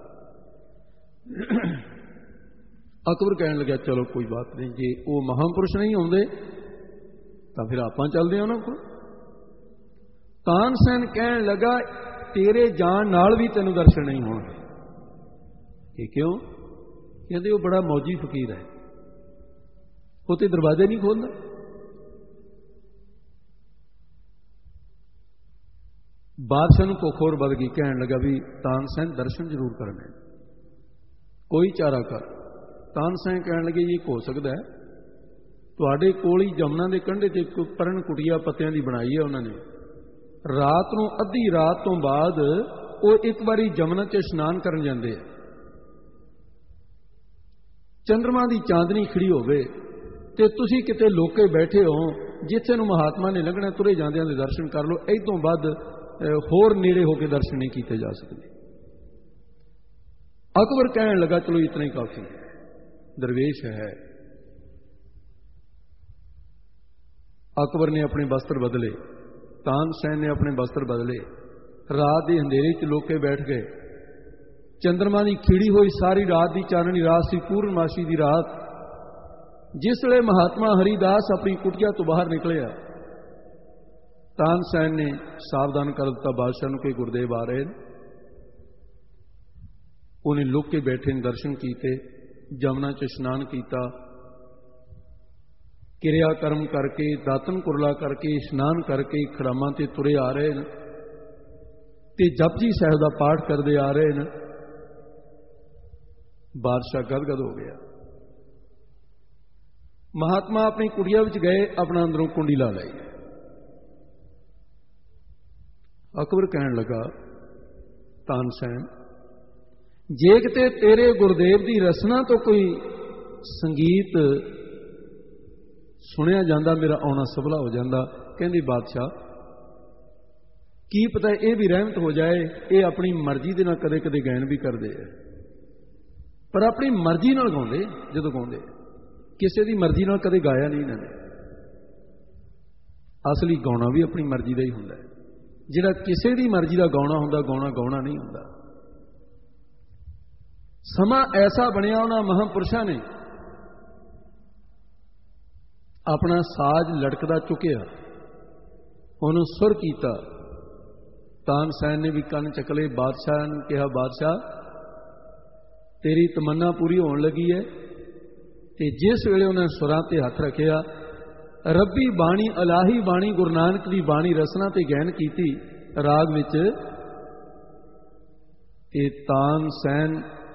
अकबर कहने लगा चलो कोई बात नहीं, जे वो महापुरुष नहीं आते तो फिर आप चलते हैं उन्होंने को। तानसेन कहने लगा तेरे जान नाल भी तेनों दर्शन नहीं होंगे। ये क्यों? कहते वो बड़ा मौजी फकीर है, वो तो दरवाजे नहीं खोलता। बादशाह को खोर बद गई, कहने लगा भी तानसेन दर्शन जरूर करने, कोई चारा कर। तानसेन कहने लगे ये हो सकता है, तुहाडे कोल ही जमुना के कंढे ते परण कुटिया पत्तियां दी बनाई है उन्होंने। रात नूं अद्धी रात तो बाद वो एक बारी जमुना च इशनान करन जांदे है। चंद्रमा की चांदनी खड़ी होवे ते तुसीं किते लोके बैठे हो, जिथे नूं महात्मा ने लंघना तुरे जांदियां दे दर्शन कर लो। इस तों बाद होर नेड़े होकर दर्शन नहीं किए जा सकते। अकबर कहने लगा चलो इतना ही काफी है, दरवेश है। अकबर ने अपने वस्त्र बदले, तानसेन ने अपने वस्त्र बदले, रात के अंधेरे च लोके बैठ गए। चंद्रमा की खिड़ी हुई सारी रात की चाननी रात सी, पूर्णमासी की रात। जिस वे महात्मा हरिदास अपनी कुटिया तो बाहर निकलिया, तानसैन ने सावधान कर दिता बादशाह नूं कि गुरदेव आ रहे। उन्हें लुक के बैठे ने दर्शन किए, जमुना च इशनान किया, क्रियाकर्म करके दातन कुरला करके इशनान करके खड़ामां ते तुरे आ रहे हैं ते जपजी साहिब का पाठ करते आ रहे हैं। बादशाह गदगद हो गया। महात्मा अपनी कुटिया विच गए, अपना अंदरों कुंडी ला लाई। अकबर कहन लगा, तानसैन जे किते तेरे गुरदेव की रसना तो कोई संगीत सुनिया जाता, मेरा आना सबला हो जाता। कहंदी बादशाह की पता यह भी रहमत हो जाए, ये अपनी मर्जी के नाल कदे कदे गायन भी करते हैं, पर अपनी मर्जी नाल गाउंदे। जदों गाउंदे किसी की मर्जी नाल कदे गाया नहीं इन्होंने। असली गाउना भी अपनी मर्जी का ही हुंदा है। जिहड़ा किसी की मर्जी का गाउना हुंदा, गाउना गाउना नहीं हुंदा। समा ऐसा बनिया उन्हां महापुरुषां ने अपना साज लड़कदा चुकिया, उन्होंने सुर किया। तानसैन ने भी कन चकले। बादशाह ने कहा, बादशाह तेरी तमन्ना पूरी होने लगी है। ते जिस वेले उन्हें सुरां ते हथ रखिया, रब्बी बाणी अलाही बाणी गुरु नानक की बाणी रसना ते गैन की राग विच, ते तानसैन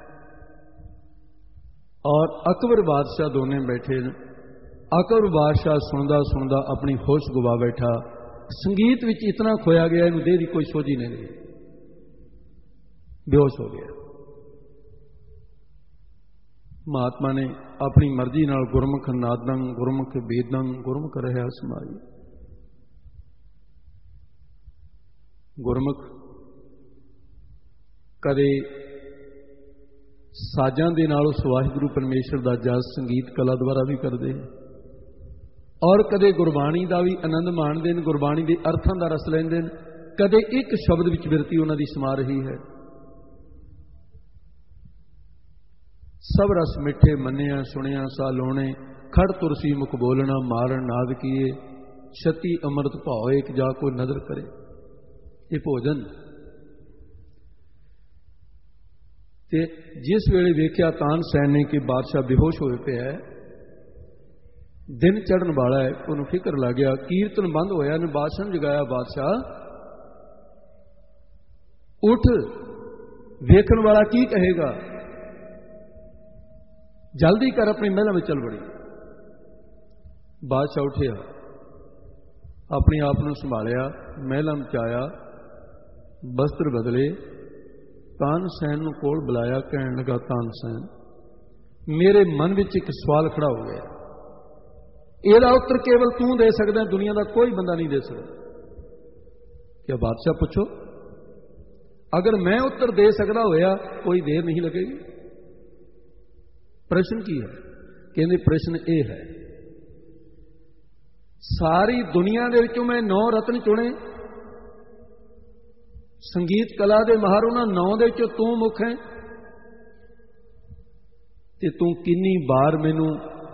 और अकबर बादशाह दोने बैठे ने। अकबर बादशाह सुनदा सुनदा अपनी होश गवा बैठा। संगीत विच इतना खोया गया, इन्हूं देह दी कोई सोझी नहीं रही, बेहोश हो गया। महात्मा ने अपनी मर्जी नाल गुरमुख नादं गुरमुख वेदं गुरमुख रहा समाई। गुरमुख कदे साजां दे नाल उस वाहिगुरू परमेश्वर दा जस संगीत कला द्वारा भी करते हैं, और कदे गुरबाणी का भी आनंद माणते हैं, गुरबाणी के अर्थां का रस लैंदे हैं। कदे एक शब्द विच बिरती उन्हां दी समा रही है। सब रस मिठे मनिया सुनिया सा लोणे, खड़ तुरसी मुख बोलना मारन नाद किए, छती अमृत भाव एक जा को नदर करे। ये भोजन ते जिस वेले वेख्या तानसैन ने कि बादशाह बेहोश होए पे है, दिन चढ़न वाला है, उन्होंने फिक्र लग गया। कीर्तन बंद होया ने बादशाह ने जगाया, बादशाह उठ, वेखन वाला की कहेगा, जल्दी कर अपनी महलों में चल बड़ी। बादशाह उठिया, अपने आप को संभालिया, महलों में आया, वस्त्र बदले, तानसैन को कोल बुलाया। कहने लगा, तानसैन मेरे मन में एक सवाल खड़ा हो गया, ਇਹਦਾ उत्तर केवल तू दे सकदा, दुनिया का कोई बंदा नहीं दे सकता। क्या बादशाह पूछो? अगर मैं उत्तर दे सकता होया कोई देर नहीं लगेगी। प्रश्न की है? कहते प्रश्न ये है, सारी दुनिया दे विचों मैं नौ रत्न चुने, संगीत कला दे माहर उन्हां नौ दे विचों तू मुख है, ते तू किन्नी बार मैनू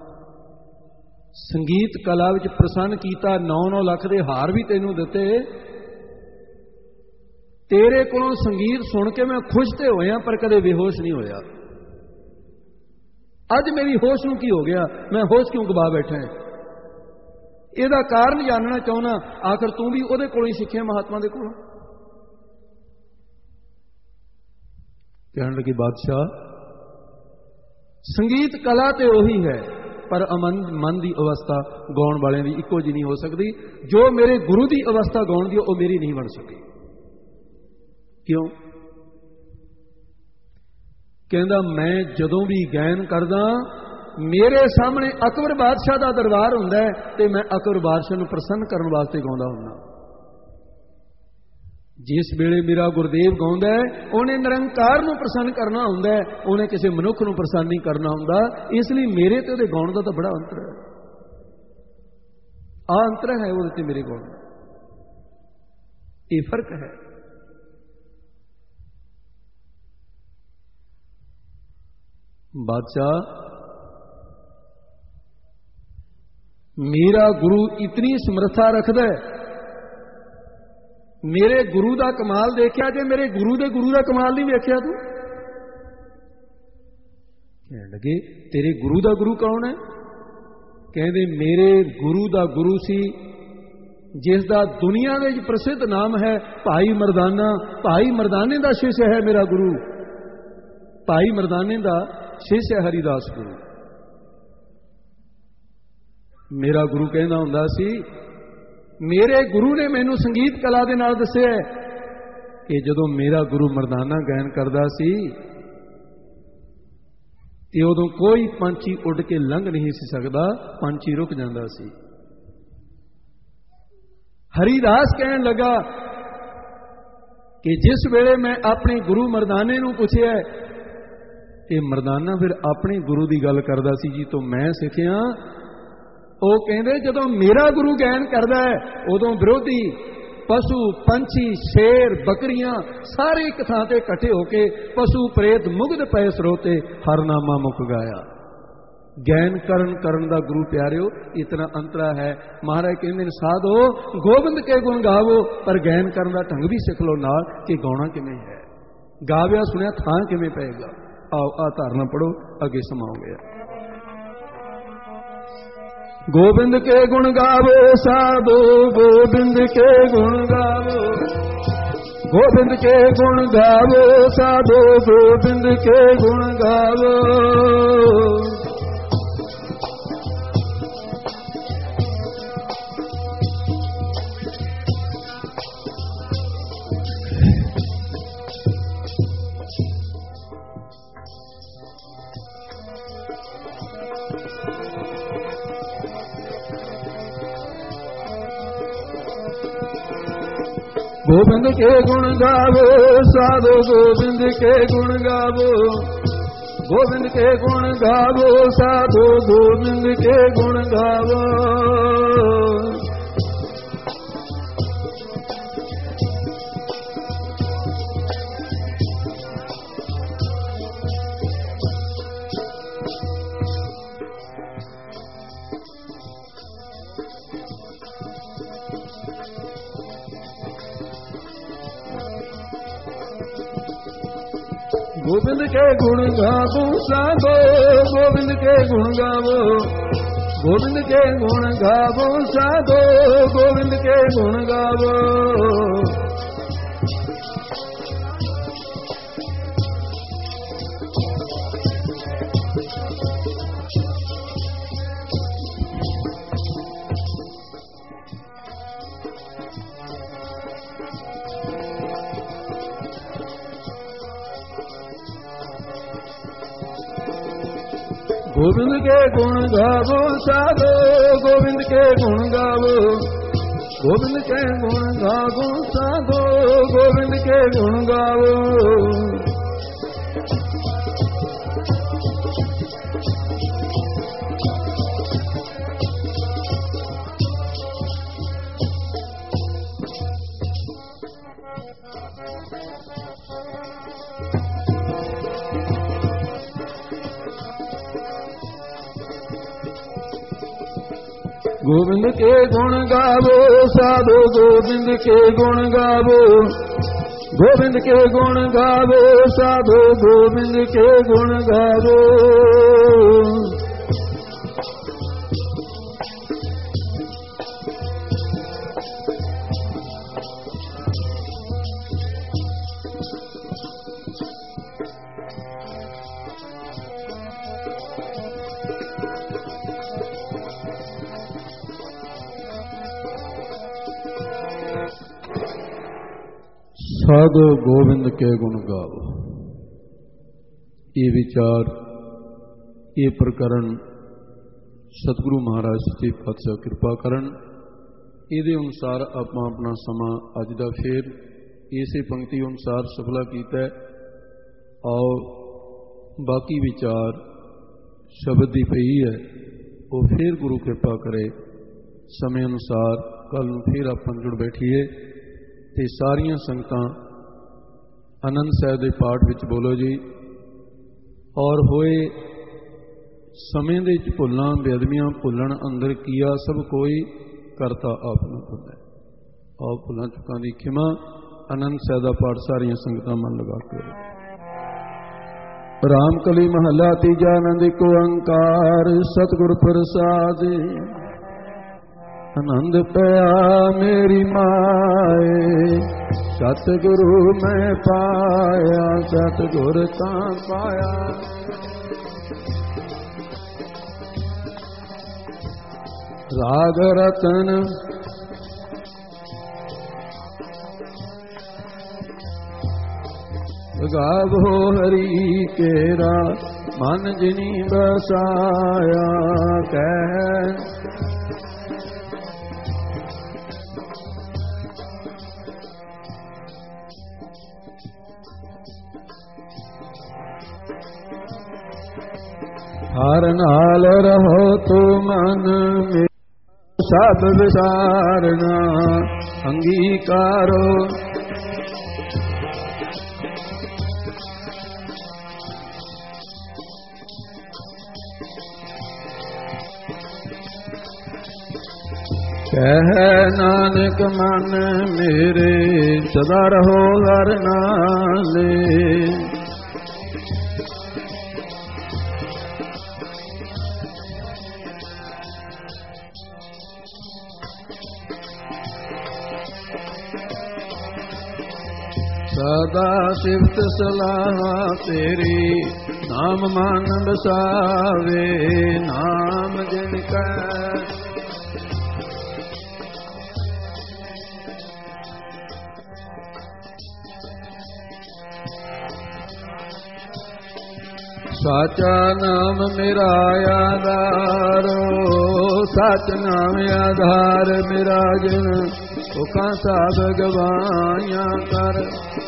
संगीत कला विच प्रसन्न किया, नौ नौ लख दे हार भी तेनू दिते, तेरे कोलों संगीत सुन के मैं खुश ते होया पर कदे बेहोश नहीं होया। अज मेरी होश नूं की हो गया, मैं होश क्यों गवा बैठा है? इहदा कारण जानना चाहना। आखिर तू भी उहदे कोलों ही सीखिया, महात्मा दे कोलों। कहण लगी, बादशाह संगीत कला ते उही है, पर अमन मन की अवस्था गाउण वाले की इको जी नहीं हो सकती। जो मेरे गुरु की अवस्था गाउण दी वो मेरी नहीं बन सकी। क्यों? कहंदा मैं जदों भी गायन करदा, मेरे सामने अकबर बादशाह का दरबार हुंदा है, ते मैं अकबर बादशाह नूं प्रसन्न करने वास्ते गाउंदा हुंदा। जिस वेले मेरा गुरदेव गाउंदा है, उन्हें निरंकार नूं प्रसन्न करना हुंदा है, उन्हें किसी मनुख नूं प्रसन्न नहीं करना हुंदा। इसलिए मेरे ते उहदे गाउण दा तां बड़ा अंतर है। आ अंतर है उहदे ते मेरे गाउण, ये फर्क है। बादशाह मेरा गुरु इतनी समर्था रखदा है, मेरे गुरु का कमाल देखिया जे मेरे गुरु दे गुरु का कमाल नहीं वेख्या तू? कहने लगे तेरे गुरु का गुरु कौन है? कहते मेरे गुरु का गुरु सी जिसका दुनिया में प्रसिद्ध नाम है भाई मरदाना। भाई मरदाने का शिष्य है मेरा गुरु, भाई मरदाने का शिष्य है हरिदास गुरु। मेरा गुरु कहना हुंदा सी, मेरे गुरु ने मैनू संगीत कला दे नाल दस्सिया कि जदों मेरा गुरु मरदाना गायन करदा सी ते उदों कोई पंछी उड़ के लंघ नहीं सी सकदा, पंछी रुक जांदा सी। हरिदास कहन लगा कि जिस वेले मैं अपने गुरु मरदाने नूं पुछिया ते मरदाना फिर अपने गुरु की गल करदा सी जी तो मैं सिखिया। वो कहते जदों मेरा गुरु गायन करदा है उदों विरोधी पशु पंछी शेर बकरियां सारे एक थां ते इकट्ठे होके पशु प्रेत मुग्ध पै सरोते हरनामा मुक गाया। गायन करन करन दा गुरु प्यारिओ इतना अंतरा है। महाराज कहते हैं साधो गोबिंद के गुण गावो पर गायन करन दा ढंग भी सिख लो नाल कि गाउणा किवें है, गाविया सुनिया थां किवें पेगा। आओ आ धारणा पढ़ो अगे समाओगे। गोबिंद के गुण गावो साधो गोबिंद के गुण गावो, गोबिंद के गुण गावो साधो गोबिंद के गुण गावो। गोविंद के गुण गावो साधो गोविंद के गुण गावो, गोविंद के गुण गावो साधो गोविंद के गुण गावो। गोविंद के गुण गावो साधो गोविंद के गुण गावो, गोविंद के गुण गावो साधो गोविंद के गुण गावो। गोविंद के गुण गावो साधो गोविंद के गुण गावो, गोविंद के गुण गावो साधो गोविंद के गुण गावो। गोविंद के गुण गावो साधो गोविंद के गुण गावो, गोविंद के गुण गावो साधो गोविंद के गुण गावो। साधो गोविंद के गुण गावो। ये विचार ये प्रकरण सतगुरु महाराज सच्चे पातशाह कृपा करन। ये अनुसार आप अपना समा अज का फिर इसे पंक्ति अनुसार सफला किया और बाकी विचार शब्द की पई है वो फिर गुरु कृपा करे समय अनुसार कल फिर आप जुड़ बैठिए ते सारियां संगतां आनंद साहिब के पाठ विच बोलो जी। और होए ਸਮੇਂ ਦੇ ਵਿੱਚ ਭੁੱਲਾਂ ਬੇਅਦਬੀਆਂ ਭੁੱਲਣ ਅੰਦਰ ਕੀਆ ਸਭ ਕੋਈ ਕਰਤਾ ਆਪ ਨੂੰ ਭੁੱਲੇ। ਆਪ ਭੁੱਲਾਂ ਚੁੱਕਾਂ ਦੀ ਖਿਮਾ। ਆਨੰਦ ਸਾਹਿਬ ਦਾ ਪਾਠ ਸਾਰੀਆਂ ਸੰਗਤਾਂ ਮਨ ਲਗਾ ਕੇ। ਰਾਮ ਕਲੀ ਮਹੱਲਾ ਤੀਜਾ। ਆਨੰਦ ਏਕ ਓੰਕਾਰ ਸਤਿਗੁਰ ਪ੍ਰਸਾਦ। ਆਨੰਦ ਪਿਆ ਮੇਰੀ ਮਾਏ ਸਤਿਗੁਰੂ ਮੈਂ ਪਾਇਆ। ਸਤਿਗੁਰ ਤਾਂ ਪਾਇਆ। ਰਾਗ ਰਤਨ ਗਾਵੋ ਹਰੀ ਕੇਰਾ ਮਨ ਜਿਨੀ ਬਸਾਇਆ। ਕਹਿ ਹਰ ਨਾਲ ਰਹੋ ਤੂੰ ਮਨ ਮੇ ਸਭ ਵਿਸਾਰਨਾ ਅੰਗੀਕਾਰੋ। ਕਹਿ ਨਾਨਕ ਮਨ ਮੇਰੇ ਸਦਾ ਰਹੋ ਹਰ ਨਾਲੇ। ਸਦਾ ਸਿਫਤ ਸਲਾਹ ਤੇਰੀ ਨਾਮ ਮਨ ਬਸਾਵੇ। ਨਾਮ ਜਿਨ ਕੈ ਸਾਚਾ ਨਾਮ ਮੇਰਾ ਆਧਾਰੋ। ਸਚ ਨਾਮ ਆਧਾਰ ਮੇਰਾ ਜਿਨ ਹੁਕਾਂ ਸਭ ਗਵਾਈਆਂ ਕਰ।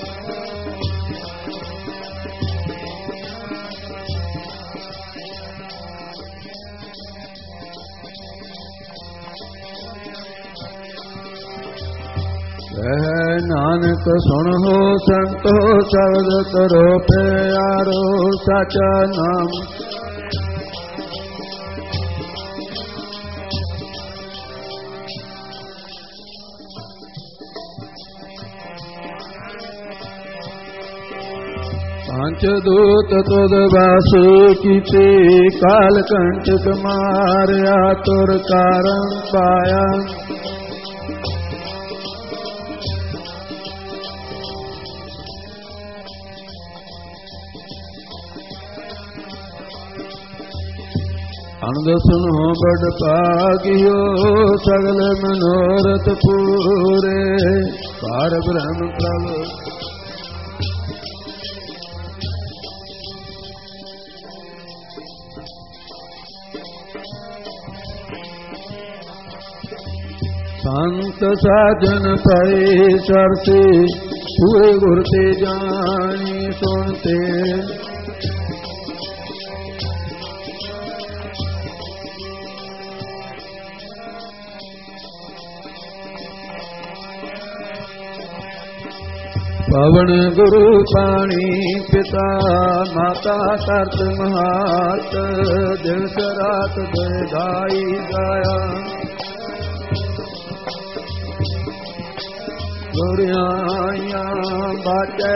ਕਹਿ ਨਾਨਕ ਸੁਣੋ ਸੰਤੋ ਸ਼ਬਦ ਕਰੋ ਪਿਆਰੋ। ਸਾਚਾ ਨਾਮ ਪੰਚ ਦੂਤ ਤੁਧ ਵਾਸੂ ਕੀਤੇ। ਕਾਲ ਕੰਟਕ ਮਾਰਿਆ ਤੁਰ ਕਾਰਨ ਪਾਇਆ। ਅਨੰਦ ਸੁਨੋ ਬੜ ਭਾਗਿਓ ਸਗਲ ਮਨੋਰਥ ਪੂਰੇ। ਪਾਰ ਬ੍ਰਹਮ ਪ੍ਰਭ ਸੰਤ ਸਾਜਨ ਪਏ ਸਰਸੇ। ਸੂਏ ਗੁਰ ਤੇ ਜਾਣੀ ਸੁਣਤੇ। ਪਵਨ ਗੁਰੂ ਪਾਣੀ ਪਿਤਾ ਮਾਤਾ ਤਰਤ ਮਹਾਤ। ਦਿਵਸ ਰਾਤ ਬੇਦਾਈ ਗਾਇਆ। ਗੁਰਿਆਈਆਂ ਬਾਟੈ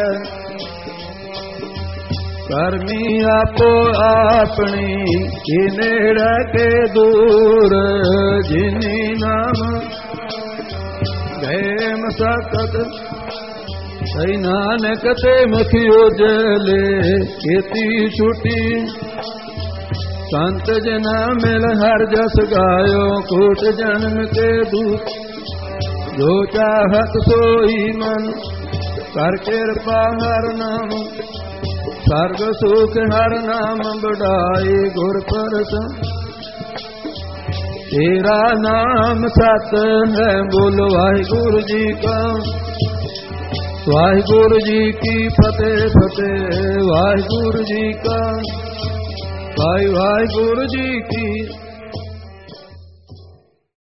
ਕਰਮੀ ਆਪੋ ਆਪਣੀ। ਕੀ ਨੇੜੇ ਕੇ ਦੂਰ ਜਿਨੀ ਨਾਮ ਗਏ ਮਸਕਤ। ਸਈ ਨਾਨਕ ਤੇ ਮਖਿ ਉਜਲੇ ਕੀਤੀ ਛੁਟੀ। ਸੰਤ ਜਨਾ ਮਿਲ ਹਰ ਜਸ ਗਾਇਓ ਕੋਟ ਜਨਮ ਕੇ ਦੂਤ। ਜੋ ਚਾਹਤ ਸੋਈ ਮਨ ਕਰ ਕਿਰਪਾ ਹਰ ਨਾਮ। ਸਰਬ ਸੁਖ ਹਰ ਨਾਮ ਬੜਾਈ ਗੁਰ ਪ੍ਰਸਾਦ। ਤੇਰਾ ਨਾਮ ਸਤ ਹੈ ਬੋਲ ਵਾਹਿਗੁਰੂ ਜੀ ਕਾ। ਵਾਹਿਗੁਰੂ ਜੀ ਕੀ ਫਤਿਹ ਫਤਿਹ। ਵਾਹਿਗੁਰੂ ਜੀ ਕਾ। ਵਾਹਿਗੁਰੂ ਜੀ ਕੀ।